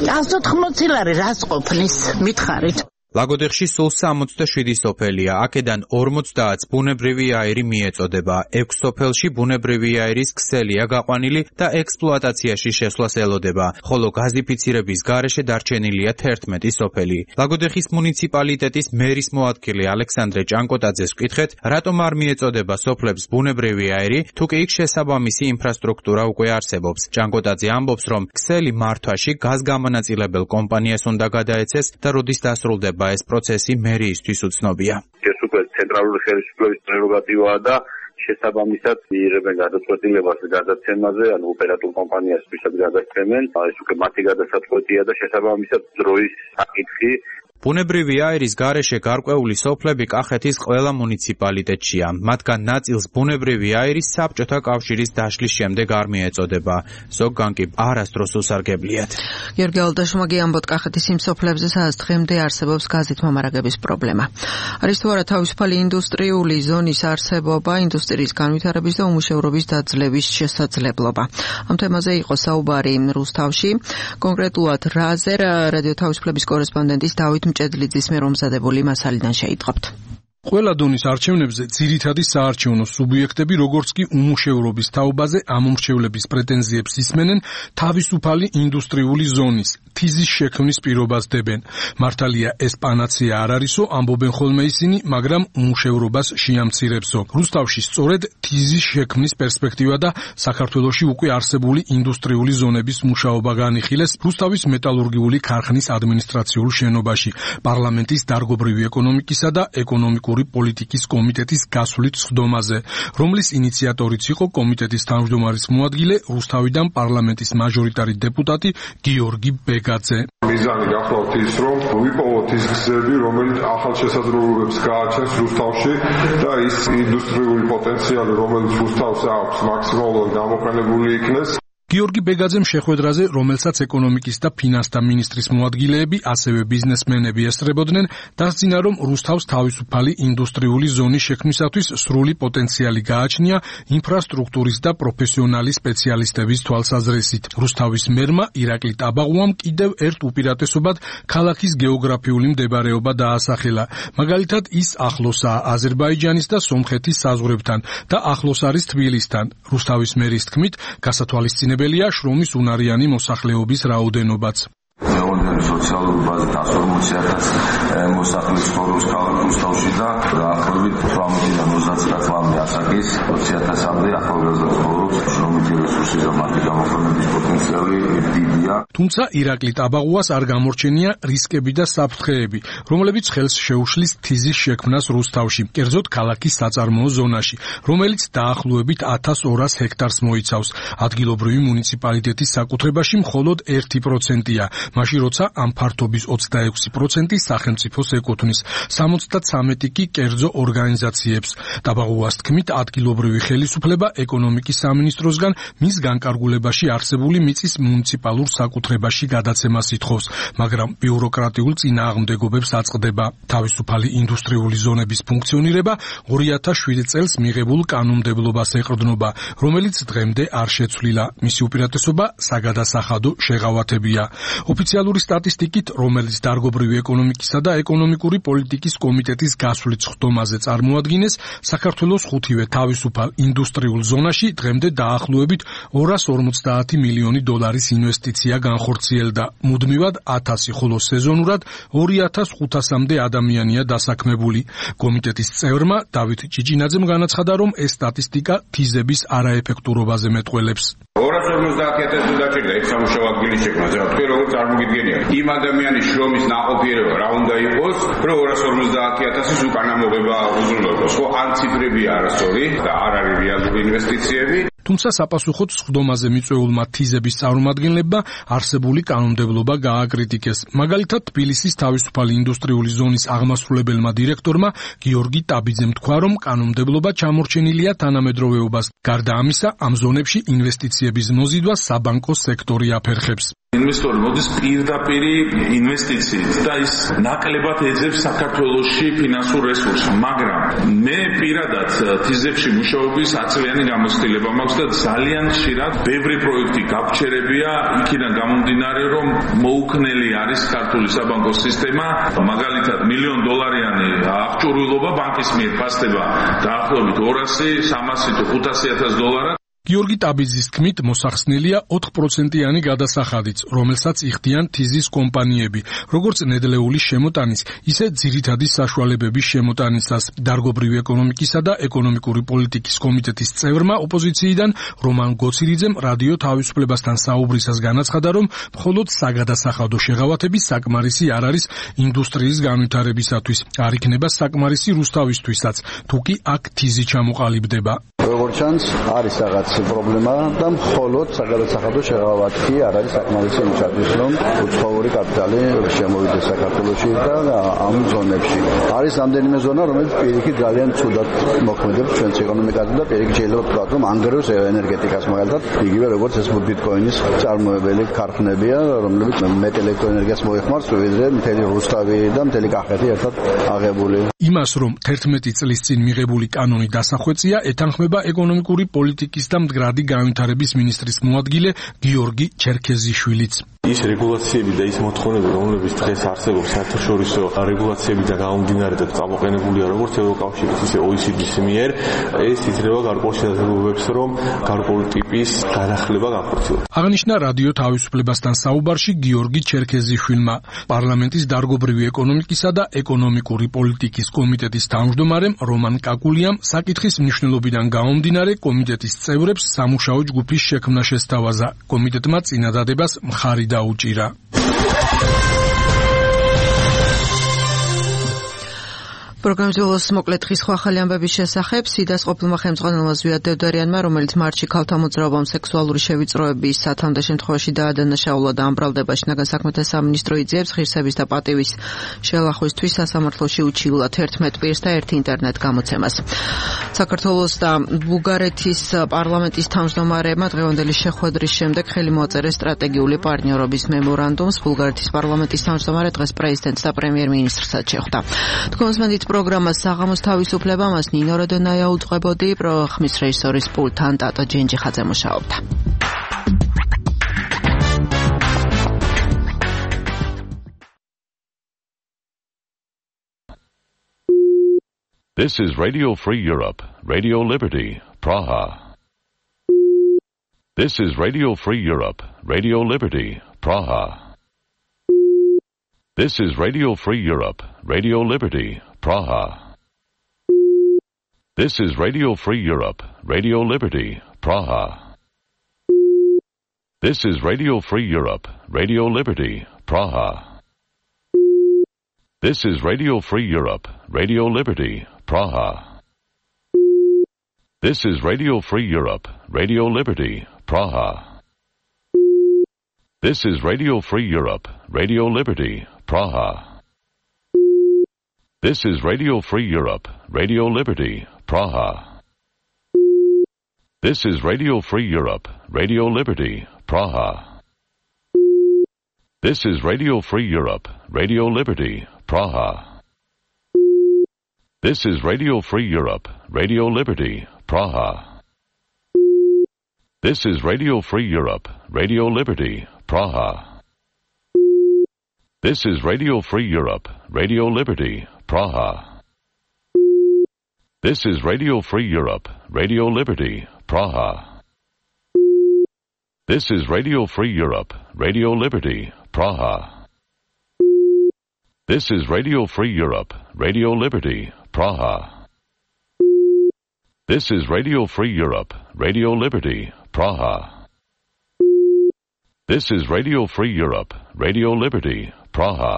180 ლარი რას ყოფნის? მითხარით. ლაგოდეხში სულ 67 სოფელია, აქედან 50-ს ბუნებრივი აირი მიეწოდება. 6 სოფელში ბუნებრივი აირის ქსელია გაყვანილი და ექსპლუატაციაში შესვლას ელოდება, ხოლო გაზიფიცირების გარეშე დარჩენილია 11 სოფელი. ლაგოდეხის მუნიციპალიტეტის მერის მოადგილე ალექსანდრე ჭანკოტაძეს ვკითხეთ, რატომ არ მიეწოდება სოფლებს ბუნებრივი აირი, თუ კი იქ შესაბამისი ინფრასტრუქტურა უკვე არსებობს. ჭანკოტაძე ამბობს, რომ ქსელი მართვაში გაზგამონაწილებელ კომპანიას უნდა გადაეცეს და როდის დასრულდება ეს პროცესი მერიისთვის უცნობია. ეს უკვე ცენტრალური ხელისუფლების პრეროგატივაა და შესაბამისად იღებენ გადაწყვეტილებას გადაცემაზე, ანუ ოპერატორ კომპანიას ვისაც გადასცემენ, ეს უკვე მათი გადასაწყვეტია და შესაბამისად დროის საკითხი. ბუნებრივი აირის გარეშე გარკვეული სოფლები კახეთის ყველა მუნიციპალიტეტშია. მათგან ნაწილს ბუნებრივი აირის საბჭოთა კავშირის დაშლის შემდეგ არ მიეწოდება. ზოგან კი არასდროს უსარგებლიათ. გიორგი ალდაშმაგი ამბობთ კახეთის იმ სოფლებზე, სადაც დღემდე არსებობს გაზით მომარაგების პრობლემა. არის თუ არა თავისუფალი ინდუსტრიული ზონის არსებობა, ინდუსტრიის განვითარების და უმუშევრობის დაძლევის შესაძლებლობა. ამ თემაზე იყო საუბარი რუსთავში. კონკრეტულად რაზე რადიო თავისუფლების კორესპონდენტის დავით მჭედლიძის მიერ მომზადებული მასალიდან შეიტყობთ. ყველა დონის არჩევნებზე ძირითადი საარჩევნო სუბიექტები, როგორც კი უმუშევრობის თაობაზე ამომრჩევლების პრეტენზიებს ისმენენ თავისუფალი ინდუსტრიული ზონის, თიზის შექმნის პირობას დებენ. მართალია ეს პანაცეა არ არისო, ამბობენ ხოლმე ისინი, მაგრამ უმუშევრობას შეამცირებსო. რუსთავში სწორედ თიზის შექმნის პერსპექტივა და საქართველოში უკვე არსებული ინდუსტრიული ზონების მუშაობა განიხილეს რუსთავის მეტალურგიული ქარხნის ადმინისტრაციულ შენობაში პარლამენტის დარგობრივი ეკონომიკისა და ეკონომიკური პოლიტიკის კომიტეტის გასვლით სხდომაზე, რომლის ინიციატორიც იყო კომიტეტის თავმჯდომარის მოადგილე რუსთავიდან პარლამენტის მაჟორიტარი დეპუტატი გიორგი ბეგაძე. მიზანი გახლავთ ის, რომ ვიპოვოთ ის გზები, რომელიც ახალ შესაძლებლობებს გააჩენს რუსთავში და ის ინდუსტრიული პოტენციალი, რომელიც რუსთავს აქვს, მაქსიმალურად გამოყენებული იქნეს. გიორგი ბეგაძემ შეხვედრაზე, რომელსაც ეკონომიკის და ფინანსთა მინისტრის მოადგილეები, ასევე ბიზნესმენები ესწრებოდნენ, დასძინა, რომ რუსთავს თავისუფალი ინდუსტრიული ზონის შექმნისათვის სრული პოტენციალი გააჩნია ინფრასტრუქტურის და პროფესიონალი სპეციალისტების თვალსაზრისით. რუსთავის მერმა ირაკლი ტაბაღუამ კიდევ ერთ უპირატესობად ქალაქის გეოგრაფიული მდებარეობა დაასახელა. მაგალითად, ის ახლოსაა აზერბაიჯანის და სომხეთის საზღვრებთან და ახლოს არის თბილისთან. რუსთავის მერის თქმით, გასათვალისწინებელია შრომის უნარიანი მოსახლეობის რაოდენობაც. მეოთხე სოციალური ბაზით 140,000 მოსახლის ცხოვრობს ქალაქ რუსთავში და დაახლოებით 18-დან 30 წლამდე ასაკის 20,000-მდე ახალგაზრდა ცხოვრობს. შრომითი რესურსი და მათი გამოყენების პოტენციალი დიდია. თუმცა ირაკლი ტაბაღუას არ გამორჩენია რისკები და საფრთხეები, რომლებიც ხელს შეუშლის თიზის შექმნას რუსთავში, კერძოდ ქალაქის საწარმოო ზონაში, რომელიც დაახლოებით 1200 ჰექტარს მოიცავს. ადგილობრივი მუნიციპალიტეტის საკუთრებაში მხოლოდ 1%-ია. მაშინ როცა ამ ფართობის 26% სახელმწიფოს ეკუთვნის, 73 კი კერძო ორგანიზაციებს. ტაბაღუას თქმით, ადგილობრივი ხელისუფლება ეკონომიკის სამინისტროსგან მის განკარგულებაში არსებული მიწის მუნიციპალურ საკუთრებაში გადაცემას ითხოვს, მაგრამ ბიუროკრატიულ წინააღმდეგობებს აწყდება. თავისუფალი ინდუსტრიული ზონების ფუნქციონირება 2007 წელს მიღებულ კანონმდებლობას ეყრდნობა, რომელიც დღემდე არ შეცვლილა. მისი უპირატესობა საგადასახადო შეღავათებია. ოფიციალური სტატისტიკით, რომელიც დარგობრივი ეკონომიკისა და ეკონომიკური პოლიტიკის კომიტეტის გასვლით სხდომაზე წარმოადგინეს, საქართველოს 5-ვე თავისუფალ ინდუსტრიულ ზონაში დღემდე დაახლოებით 250 მილიონი დოლარის ინვესტიცია განხორციელდა. მუდმივად 1000, ხოლო სეზონურად 2500-მდე ადამიანია დასაქმებული. კომიტეტის წევრმა დავით ჭიჭინაძემ განაცხადა, რომ ეს სტატისტიკა თიზების არაეფექტურობაზე მეტყველებს. 250,000 დაჭირდა ეს სამუშაო ადგილის შექმნაზე. რა თქვენ როგორ წარმოგიდგენია? იმ ადამიანის შრომის ნაყოფიერება რა უნდა იყოს, რომ 250,000-ის უკანა მოგება უზრუნველყოს. ხო, ან ციფრებია არასწორი და არ არის რეალური ინვესტიციები. თუმცა საპასუხოდ სხდომაზე მიწვეულმა თიზების წარმომადგენლებმა არსებული კანონმდებლობა გააკრიტიკეს. მაგალითად, თბილისის თავისუფალი ინდუსტრიული ზონის აღმასრულებელმა დირექტორმა გიორგი ტაბიძემ თქვა, რომ კანონმდებლობა ჩამორჩენილია თანამედროვეობას. გარდა ამისა, ამ ზონებში ინვესტიციების მოზიდვას საბანკო სექტორი აფერხებს. ინვესტორი მოდის პირდაპირ ინვესტიციით და ის ნაკლებად ეძებს საქართველოში ფინანსურ რესურსს, მაგრამ მე პირადად თიზებში მუშაობის აწლიანი გამოცდილება მაქვს და ძალიან ხშირად ბევრი პროექტი გაფჩერებია იქიდან გამომდინარე, რომ მოუქნელი არის ქართული საბანკო სისტემა, მაგალითად $1,000,000-იანი აღჭურვილობა ბანკის მიერ ფასდება დაახლოებით 200, 300 თუ 500,000 დოლარად. გიორგი ტაბიძის თქმით, მოსახსნელია 4%-იანი გადასახადიც, რომელსაც იხდიან თიზის კომპანიები, როგორც ნედლეული შემოტანის, ისე ძირითადი საშუალებების შემოტანისას. დარგობრივი ეკონომიკისა და ეკონომიკური პოლიტიკის კომიტეტის წევრმა ოპოზიციიდან რომან გოცირიძემ რადიო თავისუფლებასთან საუბრისას განაცხადა, რომ მხოლოდ საგადასახადო შეღავათები საკმარისი არ არის ინდუსტრიის განვითარებისათვის. არ იქნება საკმარისი რუსთავისთვისაც, თუ კი აქ თიზი ჩამოყალიბდება. როგორც ჩანს, არის რაღაც პრობლემა და მხოლოდ საგადასახადო შეღავათი არ არის საკმარისი იმისათვის, რომ უცხოური კაპიტალი შემოვიდეს საქართველოში და ამ ზონებში. არის რამდენიმე ზონა, რომელიც პირიქით ძალიან ცუდად მოქმედებს ჩვენს ეკონომიკაზე და პირიქით შეიძლება ვთქვათ, რომ ანგაროს ენერგეტიკას მაგალითად, იგივე როგორც ეს ბიტკოინის წარმოებელი ქარხნებია, რომლებიც მეტ ელექტროენერგიას მოეხმარს, ვიდრე მთელი რუსთავი და მთელი კახეთი ერთად აღებული. იმას, რომ 11 წლის წინ მიღებული კანონი დასახვეწია, ეთანხმება ეკონომიკური პოლიტიკის და მდგრადი განვითარების მინისტრის მოადგილე გიორგი ჩერქეზიშვილიც. ის რეგულაციები და ის მოთხოვნები, რომლებიც დღეს არსებობს საერთაშორისო რეგულაციებიდან გამომდინარე და გამოყენებულია როგორც ევროკავშირის, ისე OECD-ის მიერ, ეს იძლევა გარკვეულ შესაძლებლობებს, რომ გარკვეული ტიპის განახლება განხორციელდეს. აღნიშნა რადიო თავისუფლებასთან საუბარში გიორგი ჩერქეზიშვილმა, პარლამენტის დარგობრივი ეკონომიკისა და ეკონომიკური პოლიტიკის კომიტეტის თავმჯდომარემ რომან კაკულიამ საკითხის მნიშვნელობიდან გამომდინარე კომიტეტის წევრებს სამუშაო ჯგუფის შექმნა შესთავაზა. კომიტეტმა წინადადებას მხარი დაუჭირა. პროგრამის ბოლოს მოკლედ დღის ახალი ამბების შესახებ სიდას ყოფილმა ხელმძღვანელმა ზვიად დევდარიანმა, რომელიც მარტში ქალთა მოძრაობამ სექსუალური შევიწროების სათანადო შემთხვევაში დაადანაშაულა და ამ ბრალდებაში ნაგან საქმეთა სამინისტრო იძიებს ღირსების და პატივის შელახვისთვის სასამართლოში უჩივლად 11 პირს და ერთ ინტერნეტ გამოცემას. საქართველოს და ბულგარეთის პარლამენტის თავმჯდომარეებმა დღევანდელი შეხვედრის შემდეგ ხელი მოაწერეს სტრატეგიული პარტნიორობის მემორანდუმს. ბულგარეთის პარლამენტის თავმჯდომარე დღეს პრეზიდენტს და პრემიერ-მინისტრსაც შეხვდა. თქოსმენით პროგრამას საღამოს თავისუფლება მას ნინო როდონაია უძღვებოდი, ხმის რეჟისორის პულტთან ტატო ჯენჯიხაძე მუშაობდა. This is Radio Free Europe, Radio Liberty, Praha. This is Radio Free Europe, Radio Liberty, Praha. This is Radio Free Europe, Radio Liberty, Praha. This is Radio Free Europe, Radio Liberty, Praha. This is Radio Free Europe, Radio Liberty, Praha. This is Radio Free Europe, Radio Liberty, Praha. This is Radio Free Europe, Radio Liberty, Praha. This is Radio Free Europe, Radio Liberty, Praha. This is Radio Free Europe, Radio Liberty, Praha. This is Radio Free Europe, Radio Liberty, Praha. This is Radio Free Europe, Radio Liberty, Praha. This is Radio Free Europe, Radio Liberty, Praha. This is Radio Free Europe, Radio Liberty, Praha. This is Radio Free Europe, Radio Liberty, Praha. This is Radio Free Europe, Radio Liberty, Praha. This is Radio Free Europe, Radio Liberty, Praha. This is Radio Free Europe, Radio Liberty, Praha. This is Radio Free Europe, Radio Liberty, Praha. This is Radio Free Europe, Radio Liberty, Praha.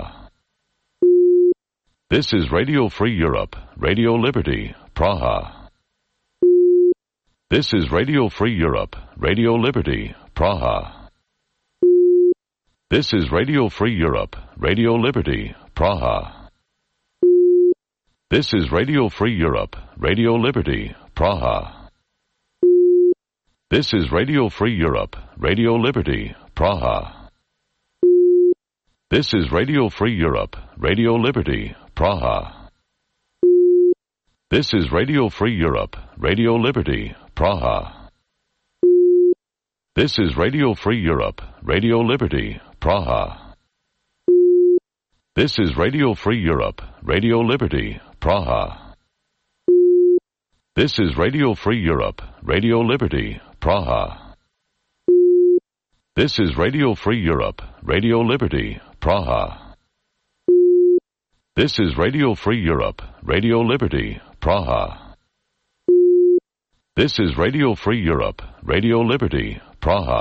This is Radio Free Europe, Radio Liberty, Praha. This is Radio Free Europe, Radio Liberty, Praha. This is Radio Free Europe, Radio Liberty, Praha. This is Radio Free Europe, Radio Liberty, Praha. This is Radio Free Europe, Radio Liberty, Praha. This is Radio Free Europe, Radio Liberty, Praha. This is Radio Free Europe, Radio Liberty, Praha. This is Radio Free Europe, Radio Liberty, Praha. This is Radio Free Europe, Radio Liberty, Praha. This is Radio Free Europe, Radio Liberty, Praha. This is Radio Free Europe, Radio Liberty, Praha. This is Radio Free Europe, Radio Liberty, Praha. This is Radio Free Europe, Radio Liberty, Praha.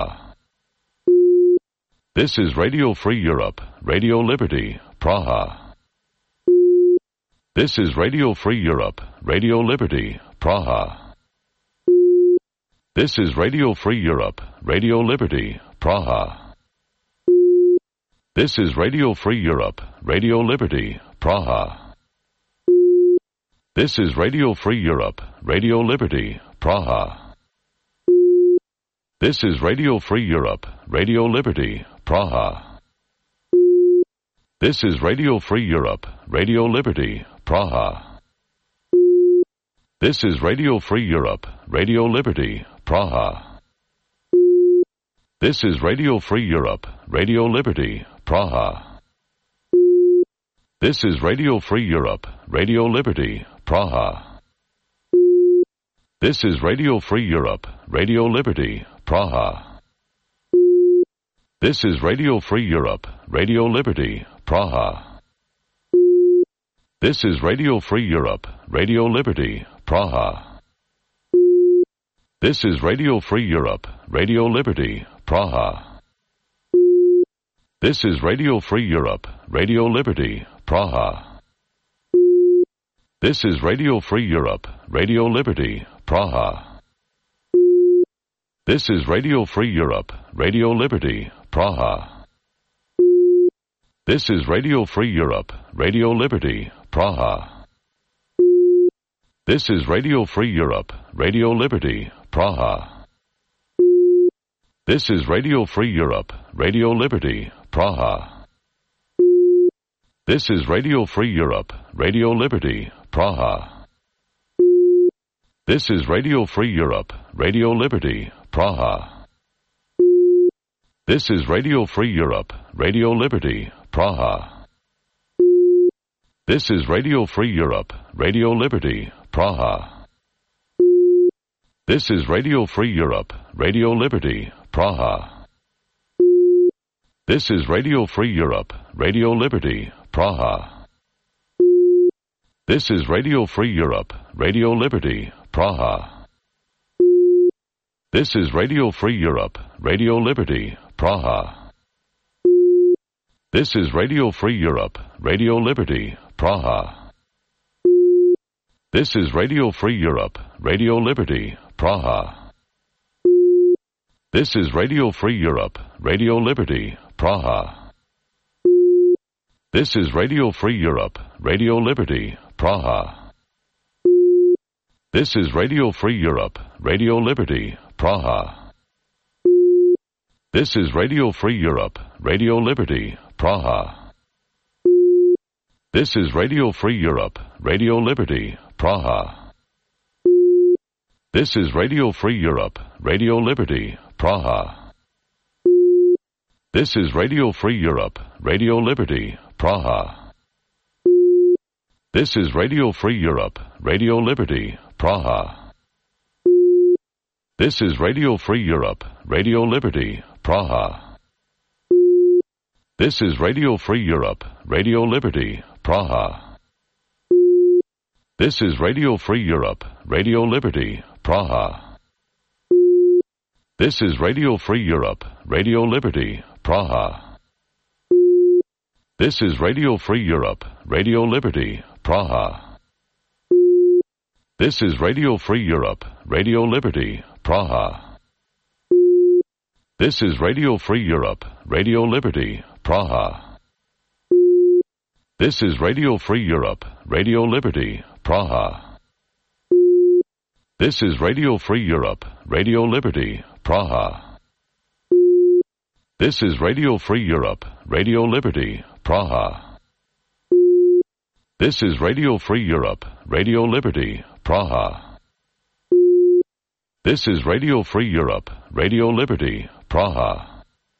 This is Radio Free Europe, Radio Liberty, Praha. This is Radio Free Europe, Radio Liberty, Praha. This is Radio Free Europe, Radio Liberty, Praha. This is Radio Free Europe, Radio Liberty, Praha. This is Radio Free Europe, Radio Liberty, Praha. This is Radio Free Europe, Radio Liberty, Praha. This is Radio Free Europe, Radio Liberty, Praha. This is Radio Free Europe, Radio Liberty, Praha. This is Radio Free Europe, Radio Liberty, Praha. This is Radio Free Europe, Radio Liberty, Praha. This is Radio Free Europe, Radio Liberty, Praha. This is Radio Free Europe, Radio Liberty, Praha. This is Radio Free Europe, Radio Liberty, Praha. This is Radio Free Europe, Radio Liberty, Praha. This is Radio Free Europe, Radio Liberty, Praha. This is Radio Free Europe, Radio Liberty, Praha. This is Radio Free Europe, Radio Liberty, Praha. This is Radio Free Europe, Radio Liberty, Praha. This is Radio Free Europe, Radio Liberty, Praha. This is Radio Free Europe, Radio Liberty, Praha. This is Radio Free Europe, Radio Liberty, Praha. This is Radio Free Europe, Radio Liberty, Praha. This is Radio Free Europe, Radio Liberty, Praha. This is Radio Free Europe, Radio Liberty, Praha. This is Radio Free Europe, Radio Liberty, Praha. This is Radio Free Europe, Radio Liberty, Praha. This is Radio Free Europe, Radio Liberty, Praha. This is Radio Free Europe, Radio Liberty, Praha. This is Radio Free Europe, Radio Liberty, Praha. This is Radio Free Europe, Radio Liberty, Praha. This is Radio Free Europe, Radio Liberty, Praha. This is Radio Free Europe, Radio Liberty, Praha. This is Radio Free Europe, Radio Liberty, Praha. This is Radio Free Europe, Radio Liberty, Praha. This is Radio Free Europe, Radio Liberty, Praha. This is Radio Free Europe, Radio Liberty, Praha. This is Radio Free Europe, Radio Liberty, Praha. This is Radio Free Europe, Radio Liberty, Praha. This is Radio Free Europe, Radio Liberty, Praha. This is Radio Free Europe, Radio Liberty, Praha. This is Radio Free Europe, Radio Liberty, Praha. This is Radio Free Europe, Radio Liberty, Praha. This is Radio Free Europe, Radio Liberty, Praha. This is Radio Free Europe, Radio Liberty, Praha. This is Radio Free Europe, Radio Liberty, Praha. This is Radio Free Europe, Radio Liberty, Praha. This is Radio Free Europe, Radio Liberty, Praha. This is Radio Free Europe, Radio Liberty, Praha. This is Radio Free Europe, Radio Liberty, Praha. This is Radio Free Europe, Radio Liberty, Praha.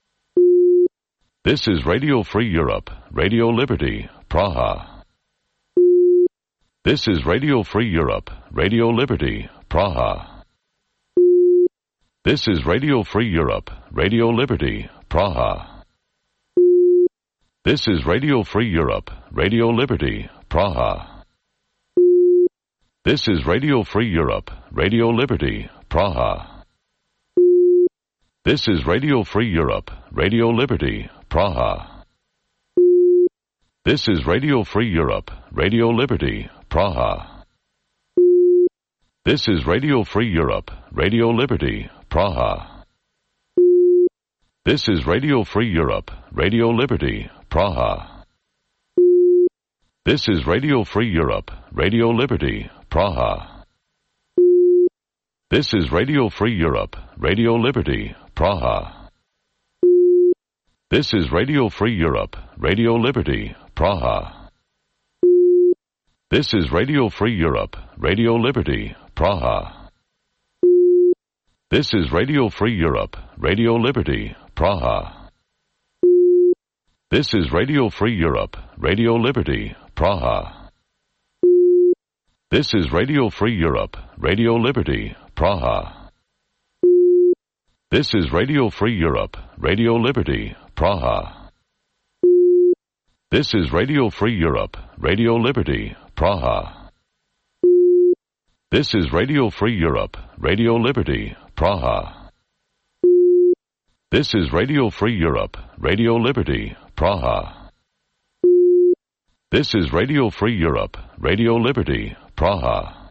This is Radio Free Europe, Radio Liberty, Praha. This is Radio Free Europe, Radio Liberty, Praha. This is Radio Free Europe, Radio Liberty, Praha. This is Radio Free Europe, Radio Liberty, Praha. This is Radio Free Europe, Radio Liberty, Praha. This is Radio Free Europe, Radio Liberty, Praha. This is Radio Free Europe, Radio Liberty, Praha. This is Radio Free Europe, Radio Liberty, Praha. This is Radio Free Europe, Radio Liberty, Praha. This is Radio Free Europe, Radio Liberty, Praha. This is Radio Free Europe, Radio Liberty, Praha. This is Radio Free Europe, Radio Liberty, Praha. This is Radio Free Europe, Radio Liberty, Praha. This is Radio Free Europe, Radio Liberty, Praha. This is Radio Free Europe, Radio Liberty, Praha. This is Radio Free Europe, Radio Liberty, Praha. This is Radio Free Europe, Radio Liberty, Praha. This is Radio Free Europe, Radio Liberty, Praha. This is Radio Free Europe, Radio Liberty, Praha. This is Radio Free Europe, Radio Liberty, Praha. This is Radio Free Europe, Radio Liberty, Praha.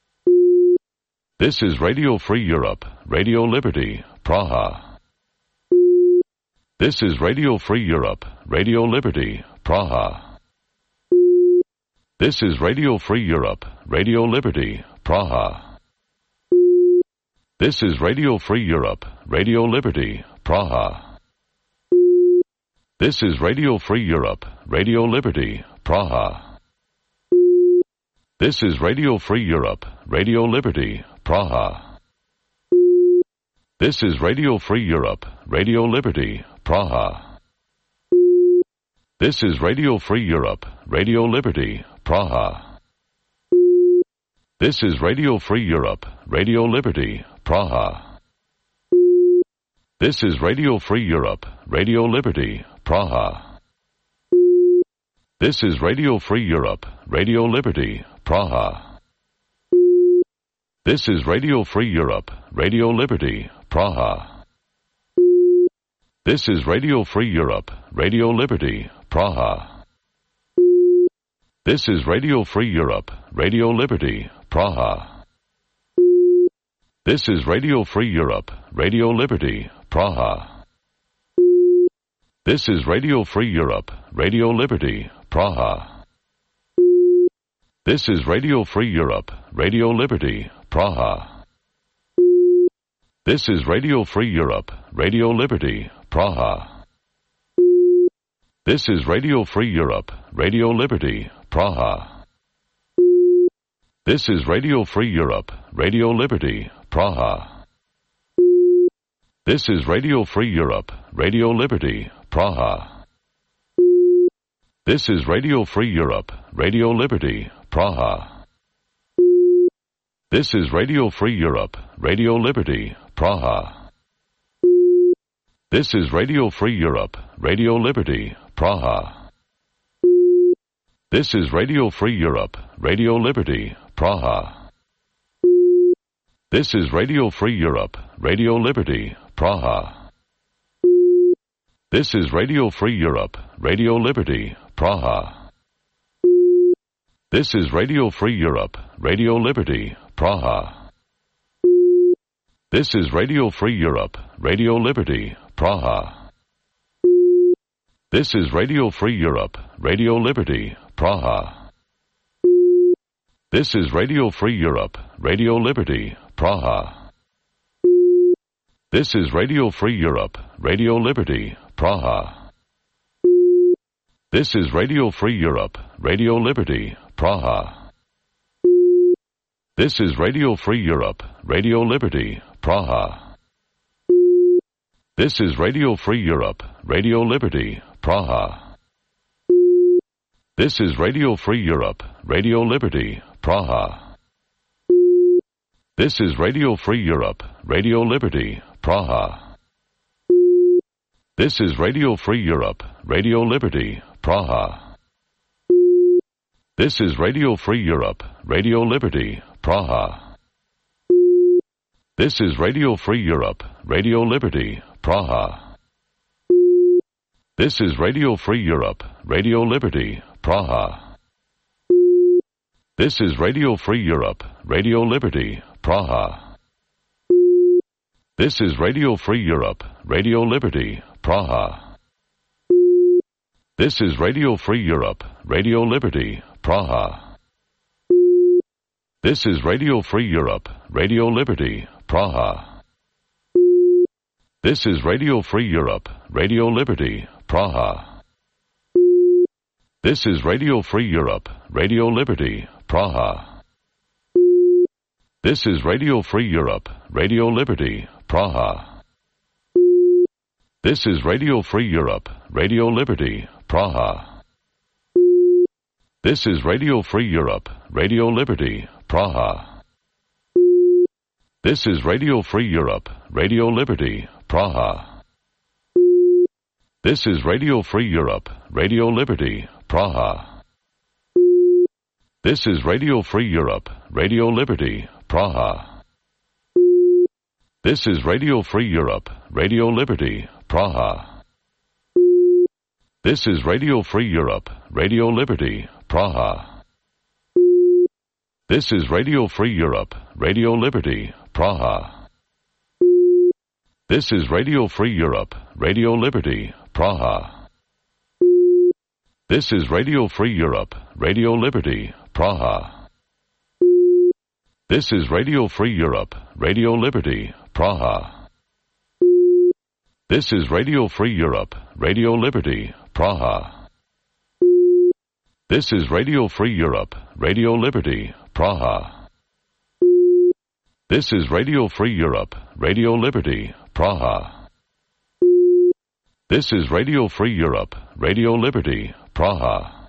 This is Radio Free Europe, Radio Liberty, Praha. This is Radio Free Europe, Radio Liberty, Praha. This is Radio Free Europe, Radio Liberty, Praha. This is Radio Free Europe, Radio Liberty, Praha. This is Radio Free Europe, Radio Liberty, Praha. This is Radio Free Europe, Radio Liberty, Praha. This is Radio Free Europe, Radio Liberty, Praha. This is Radio Free Europe, Radio Liberty, Praha. This is Radio Free Europe, Radio Liberty, Praha. This is Radio Free Europe, Radio Liberty, Praha. This is Radio Free Europe, Radio Liberty, Praha. This is Radio Free Europe, Radio Liberty, Praha. This is Radio Free Europe, Radio Liberty, Praha. This is Radio Free Europe, Radio Liberty, Praha. This is Radio Free Europe, Radio Liberty, Praha. This is Radio Free Europe, Radio Liberty, Praha. This is Radio Free Europe, Radio Liberty, Praha. This is Radio Free Europe, Radio Liberty, Praha. This is Radio Free Europe, Radio Liberty, Praha. This is Radio Free Europe, Radio Liberty, Praha. This is Radio Free Europe, Radio Liberty, Praha. This is Radio Free Europe, Radio Liberty, Praha. This is Radio Free Europe, Radio Liberty, Praha. This is Radio Free Europe, Radio Liberty, Praha. This is Radio Free Europe, Radio Liberty, Praha. This is Radio Free Europe, Radio Liberty, Praha. This is Radio Free Europe, Radio Liberty, Praha. This is Radio Free Europe, Radio Liberty, Praha. This is Radio Free Europe, Radio Liberty, Praha. This is Radio Free Europe, Radio Liberty, Praha. This is Radio Free Europe, Radio Liberty, Praha. This is Radio Free Europe, Radio Liberty, Praha. This is Radio Free Europe, Radio Liberty, Praha. This is Radio Free Europe, Radio Liberty, Praha. This is Radio Free Europe, Radio Liberty, Praha. This is Radio Free Europe, Radio Liberty, Praha. This is Radio Free Europe, Radio Liberty, Praha. This is Radio Free Europe, Radio Liberty, Praha. This is Radio Free Europe, Radio Liberty, Praha. This is Radio Free Europe, Radio Liberty, Praha. This is Radio Free Europe, Radio Liberty, Praha. This is Radio Free Europe, Radio Liberty, Praha. This is Radio Free Europe, Radio Liberty, Praha. This is Radio Free Europe, Radio Liberty, Praha. This is Radio Free Europe, Radio Liberty, Praha. This is Radio Free Europe, Radio Liberty, Praha. This is Radio Free Europe, Radio Liberty, Praha. This is Radio Free Europe, Radio Liberty, Praha. This is Radio Free Europe, Radio Liberty, Praha. This is Radio Free Europe, Radio Liberty, Praha. This is Radio Free Europe, Radio Liberty, Praha. This is Radio Free Europe, Radio Liberty, Praha. This is Radio Free Europe, Radio Liberty, Praha. This is Radio Free Europe, Radio Liberty, Praha. This is Radio Free Europe, Radio Liberty, Praha. This is Radio Free Europe, Radio Liberty, Praha. This is Radio Free Europe, Radio Liberty, Praha. This is Radio Free Europe, Radio Liberty, Praha. This is Radio Free Europe, Radio Liberty, Praha. This is Radio Free Europe, Radio Liberty, Praha. This is Radio Free Europe, Radio Liberty, Praha. This is Radio Free Europe, Radio Liberty, Praha. This is Radio Free Europe, Radio Liberty, Praha.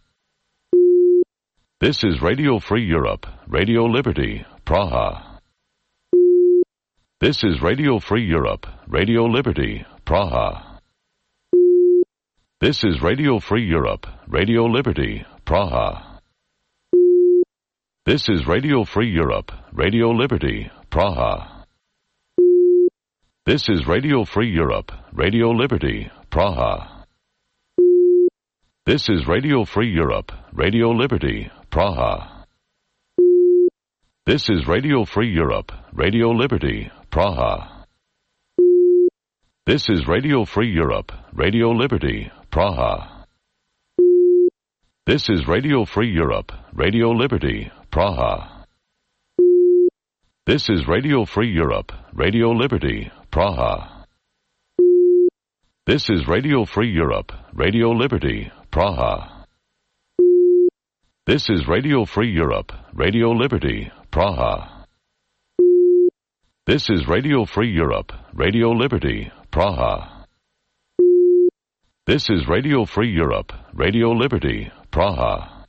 This is Radio Free Europe, Radio Liberty, Praha. This is Radio Free Europe, Radio Liberty, Praha. This is Radio Free Europe, Radio Liberty, Praha. This is Radio Free Europe, Radio Liberty, Praha. This is Radio Free Europe, Radio Liberty, Praha. This is Radio Free Europe, Radio Liberty, Praha. This is Radio Free Europe, Radio Liberty, Praha. This is Radio Free Europe, Radio Liberty, Praha. This is Radio Free Europe, Radio Liberty, Praha. This is Radio Free Europe, Radio Liberty, Praha. This is Radio Free Europe, Radio Liberty, Praha. This is Radio Free Europe, Radio Liberty, Praha. This is Radio Free Europe, Radio Liberty, Praha. This is Radio Free Europe, Radio Liberty, Praha.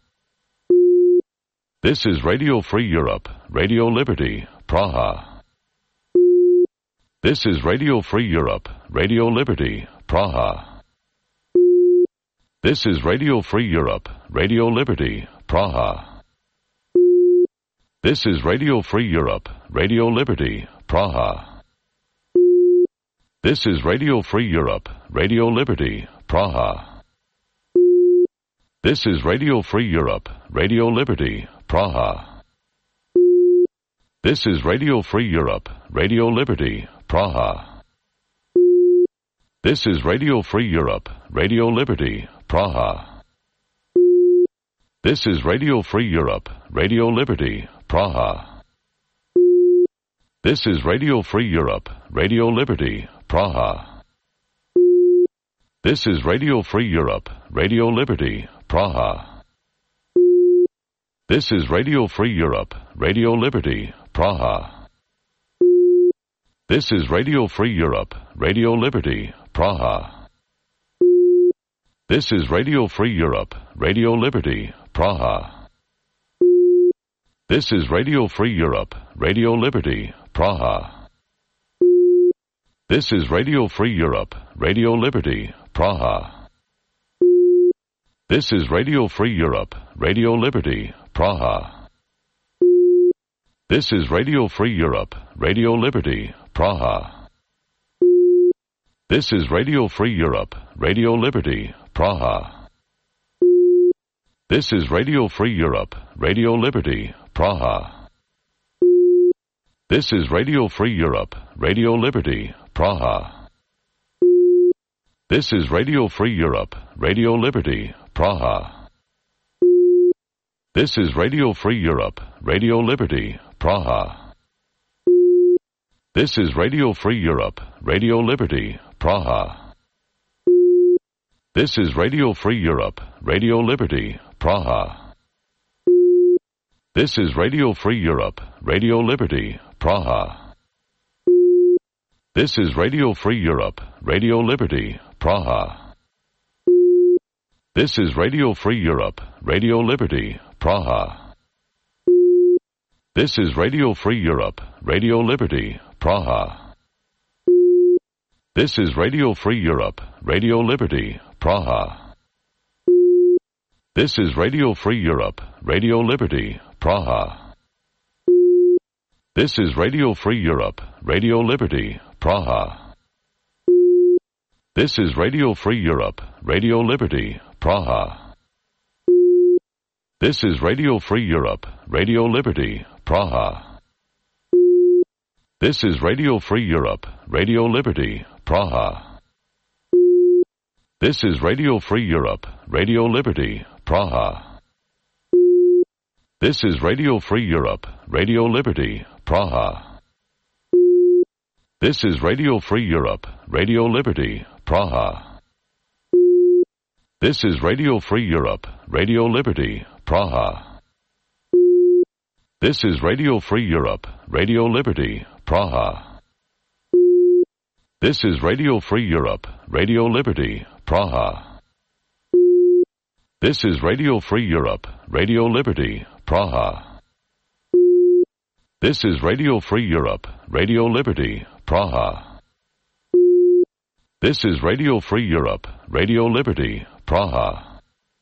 This is Radio Free Europe, Radio Liberty, Praha. This is Radio Free Europe, Radio Liberty, Praha. This is Radio Free Europe, Radio Liberty, Praha. This is Radio Free Europe, Radio Liberty, Praha. This is Radio Free Europe, Radio Liberty, Praha. This is Radio Free Europe, Radio Liberty, Praha. This is Radio Free Europe, Radio Liberty, Praha. This is Radio Free Europe, Radio Liberty, Praha. This is Radio Free Europe, Radio Liberty, Praha. This is Radio Free Europe, Radio Liberty, Praha. This is Radio Free Europe, Radio Liberty, Praha. This is Radio Free Europe, Radio Liberty, Praha. This is Radio Free Europe, Radio Liberty, Praha. This is Radio Free Europe, Radio Liberty, Praha. This is Radio Free Europe, Radio Liberty, Praha. This is Radio Free Europe, Radio Liberty, Praha. This is Radio Free Europe, Radio Liberty, Praha. This is Radio Free Europe, Radio Liberty, Praha. This is Radio Free Europe, Radio Liberty, Praha. This is Radio Free Europe, Radio Liberty, Praha. This is Radio Free Europe, Radio Liberty, Praha. This is Radio Free Europe, Radio Liberty, Praha. This is Radio Free Europe, Radio Liberty, Praha. This is Radio Free Europe, Radio Liberty, Praha. This is Radio Free Europe, Radio Liberty, Praha. This is Radio Free Europe, Radio Liberty, Praha. This is Radio Free Europe, Radio Liberty, Praha. This is Radio Free Europe, Radio Liberty, Praha. This is Radio Free Europe, Radio Liberty, Praha. This is Radio Free Europe, Radio Liberty, Praha. This is Radio Free Europe, Radio Liberty, Praha. This is Radio Free Europe, Radio Liberty, Praha. This is Radio Free Europe, Radio Liberty, Praha. This is Radio Free Europe, Radio Liberty, Praha. This is Radio Free Europe, Radio Liberty, Praha. This is Radio Free Europe, Radio Liberty, Praha. This is Radio Free Europe, Radio Liberty, Praha. This is Radio Free Europe, Radio Liberty, Praha. This is Radio Free Europe, Radio Liberty, Praha. This is Radio Free Europe, Radio Liberty, Praha. This is Radio Free Europe, Radio Liberty, Praha. This is Radio Free Europe, Radio Liberty, Praha. This is Radio Free Europe, Radio Liberty, Praha. This is Radio Free Europe, Radio Liberty, Praha.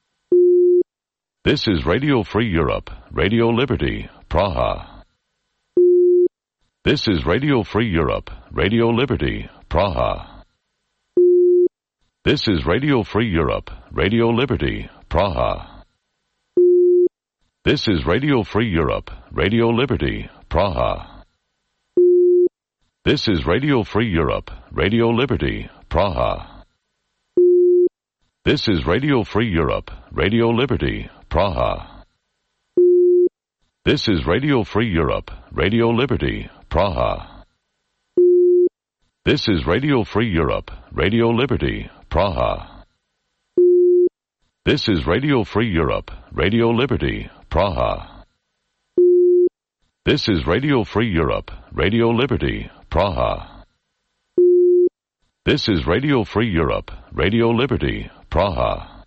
This is Radio Free Europe, Radio Liberty, Praha. This is Radio Free Europe, Radio Liberty, Praha. This is Radio Free Europe, Radio Liberty, Praha. This is Radio Free Europe, Radio Liberty, Praha. This is Radio Free Europe, Radio Liberty, Praha. This is Radio Free Europe, Radio Liberty, Praha. This is Radio Free Europe, Radio Liberty, Praha. This is Radio Free Europe, Radio Liberty, Praha. This is Radio Free Europe, Radio Liberty, Praha. This is Radio Free Europe, Radio Liberty, Praha. This is Radio Free Europe, Radio Liberty, Praha.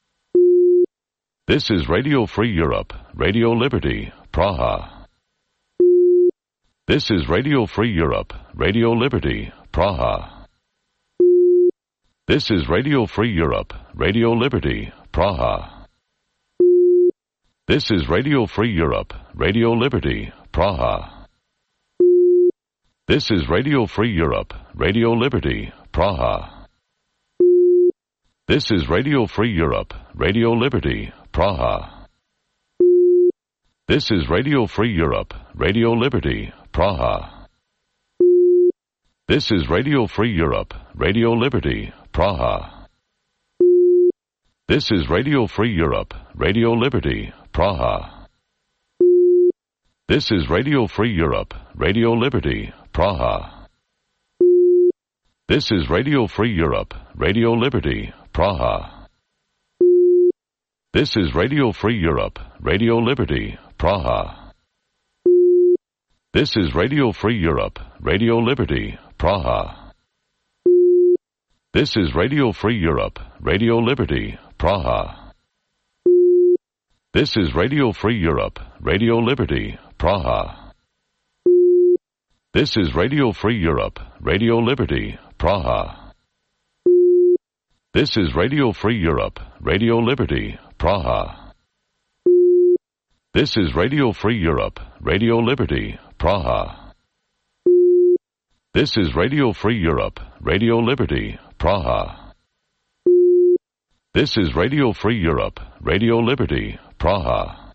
This is Radio Free Europe, Radio Liberty, Praha. This is Radio Free Europe, Radio Liberty, Praha. This is Radio Free Europe, Radio Liberty, Praha. This is Radio Free Europe, Radio Liberty, Praha. This is Radio Free Europe, Radio Liberty, Praha. This is Radio Free Europe, Radio Liberty, Praha. This is Radio Free Europe, Radio Liberty, Praha. This is Radio Free Europe, Radio Liberty, Praha. This is Radio Free Europe, Radio Liberty, Praha. This is Radio Free Europe, Radio Liberty, Praha. This is Radio Free Europe, Radio Liberty, Praha. This is Radio Free Europe, Radio Liberty, Praha. This is Radio Free Europe, Radio Liberty, Praha. This is Radio Free Europe, Radio Liberty, Praha. This is Radio Free Europe, Radio Liberty, Praha. This is Radio Free Europe, Radio Liberty, Praha. This is Radio Free Europe, Radio Liberty, Praha. This is Radio Free Europe, Radio Liberty, Praha. This is Radio Free Europe, Radio Liberty, Praha. This is Radio Free Europe, Radio Liberty, Praha.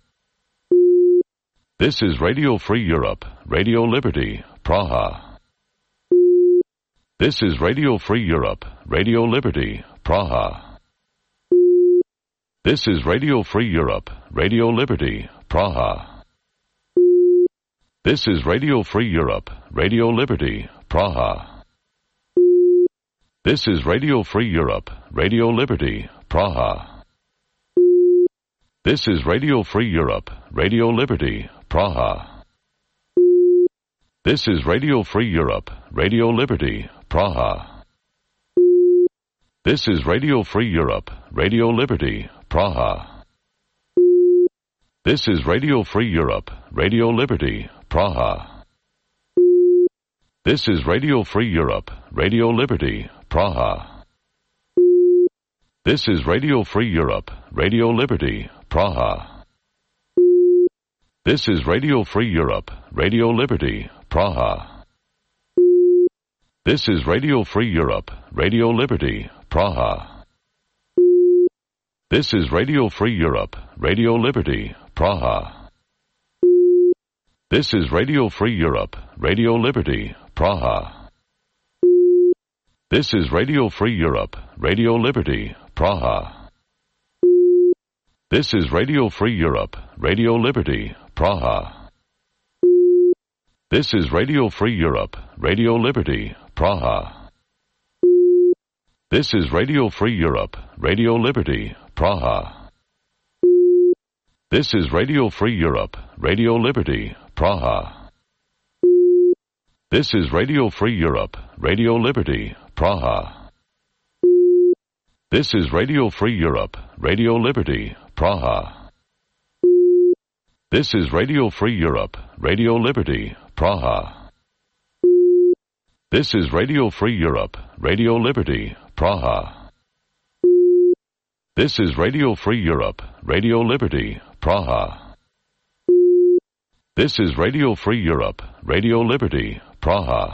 This is Radio Free Europe, Radio Liberty, Praha. This is Radio Free Europe, Radio Liberty, Praha. This is Radio Free Europe, Radio Liberty, Praha. This is Radio Free Europe, Radio Liberty, Praha. This is Radio Free Europe, Radio Liberty, Praha. This is Radio Free Europe, Radio Liberty, Praha. This is Radio Free Europe, Radio Liberty, Praha. This is Radio Free Europe, Radio Liberty, Praha. This is Radio Free Europe, Radio Liberty, Praha. This is Radio Free Europe, Radio Liberty, Praha. This is Radio Free Europe, Radio Liberty, Praha. This is Radio Free Europe, Radio Liberty, Praha. This is Radio Free Europe, Radio Liberty, Praha. This is Radio Free Europe, Radio Liberty, Praha. This is Radio Free Europe, Radio Liberty, Praha. This is Radio Free Europe, Radio Liberty, Praha. This is Radio Free Europe, Radio Liberty, Praha. This is Radio Free Europe, Radio Liberty, Praha. This is Radio Free Europe, Radio Liberty, Praha. This is Radio Free Europe, Radio Liberty, Praha. This is Radio Free Europe, Radio Liberty, Praha. This is Radio Free Europe, Radio Liberty, Praha. This is Radio Free Europe, Radio Liberty, Praha. This is Radio Free Europe, Radio Liberty, Praha. This is Radio Free Europe, Radio Liberty, Praha. This is Radio Free Europe, Radio Liberty, Praha.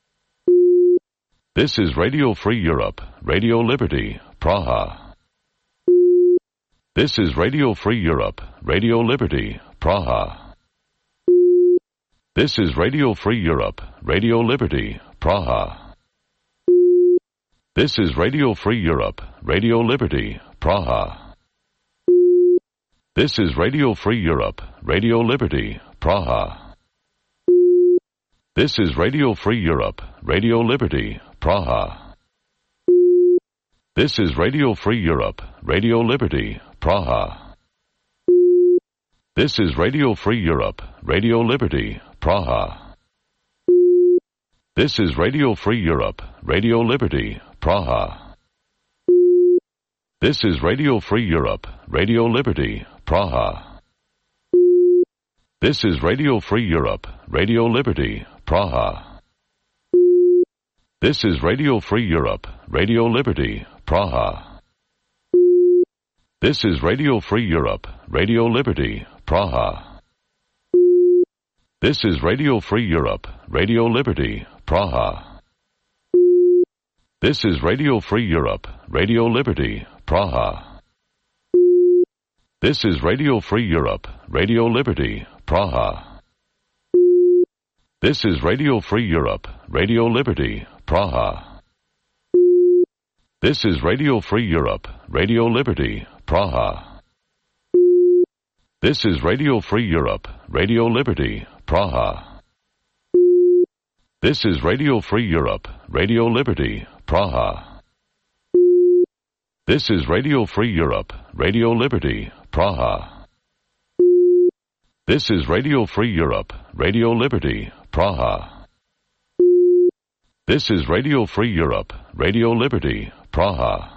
This is Radio Free Europe, Radio Liberty, Praha. This is Radio Free Europe, Radio Liberty, Praha. This is Radio Free Europe, Radio Liberty, Praha. This is Radio Free Europe, Radio Liberty, Praha. This is Radio Free Europe, Radio Liberty, Praha. This is Radio Free Europe, Radio Liberty, Praha. This is Radio Free Europe, Radio Liberty, Praha. This is Radio Free Europe, Radio Liberty, Praha. This is Radio Free Europe, Radio Liberty, Praha. This is Radio Free Europe, Radio Liberty, Praha. This is Radio Free Europe, Radio Liberty, Praha. This is Radio Free Europe, Radio Liberty, Praha. This is Radio Free Europe, Radio Liberty, Praha. This is Radio Free Europe, Radio Liberty, Praha. This is Radio Free Europe, Radio Liberty, Praha. This is Radio Free Europe, Radio Liberty, Praha. This is Radio Free Europe, Radio Liberty, Praha. This is Radio Free Europe, Radio Liberty, Praha. This is Radio Free Europe, Radio Liberty, Praha. This is Radio Free Europe, Radio Liberty, Praha. This is Radio Free Europe, Radio Liberty, Praha. This is Radio Free Europe, Radio Liberty, Praha. This is Radio Free Europe, Radio Liberty, Praha.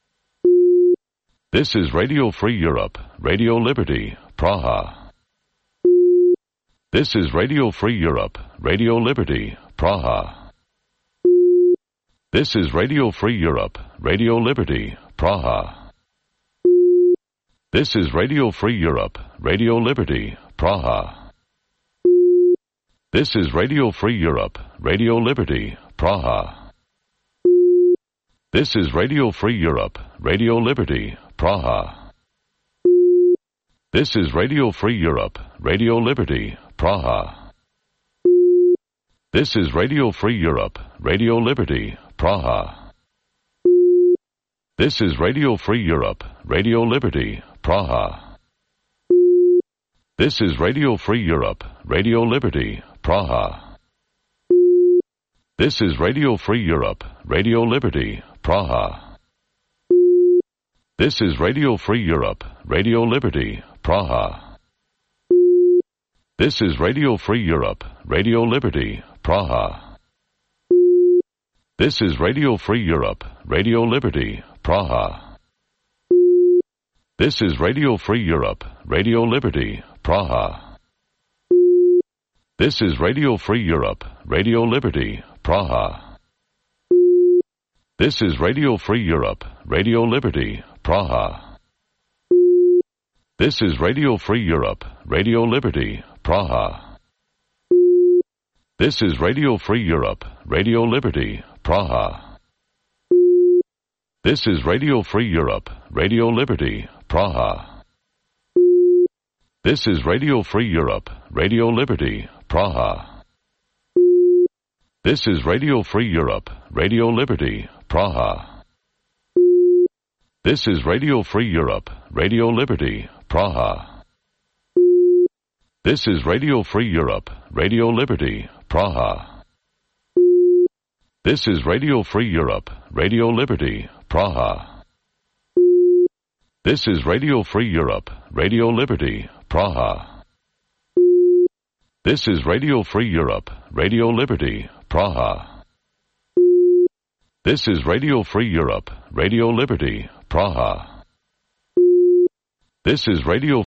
This is Radio Free Europe, Radio Liberty, Praha. This is Radio Free Europe, Radio Liberty, Praha. This is Radio Free Europe, Radio Liberty, Praha. This is Radio Free Europe, Radio Liberty, Praha. This is Radio Free Europe, Radio Liberty, Praha. This is Radio Free Europe, Radio Liberty, Praha. This is Radio Free Europe, Radio Liberty, Praha. This is Radio Free Europe, Radio Liberty, Praha. This is Radio Free Europe, Radio Liberty, Praha. This is Radio Free Europe, Radio Liberty, Praha. This is Radio Free Europe, Radio Liberty, Praha. This is Radio Free Europe, Radio Liberty, Praha. This is Radio Free Europe, Radio Liberty, Praha. This is Radio Free Europe, Radio Liberty, Praha. This is Radio Free Europe, Radio Liberty, Praha. This is Radio Free Europe, Radio Liberty, Praha. This is Radio Free Europe, Radio Liberty, Praha. This is Radio Free Europe, Radio Liberty, Praha. This is Radio Free Europe, Radio Liberty, Praha. This is Radio Free Europe, Radio Liberty, Praha. This is Radio Free Europe, Radio Liberty, Praha. This is Radio Free Europe, Radio Liberty, Praha. This is Radio Free Europe, Radio Liberty, Praha. This is Radio Free Europe, Radio Liberty, Praha. This is Radio Free Europe, Radio Liberty, Praha. This is Radio Free Europe, Radio Liberty, Praha. This is Radio Free Europe, Radio Liberty, Praha. This is Radio Free Europe, Radio Liberty, Praha. This is Radio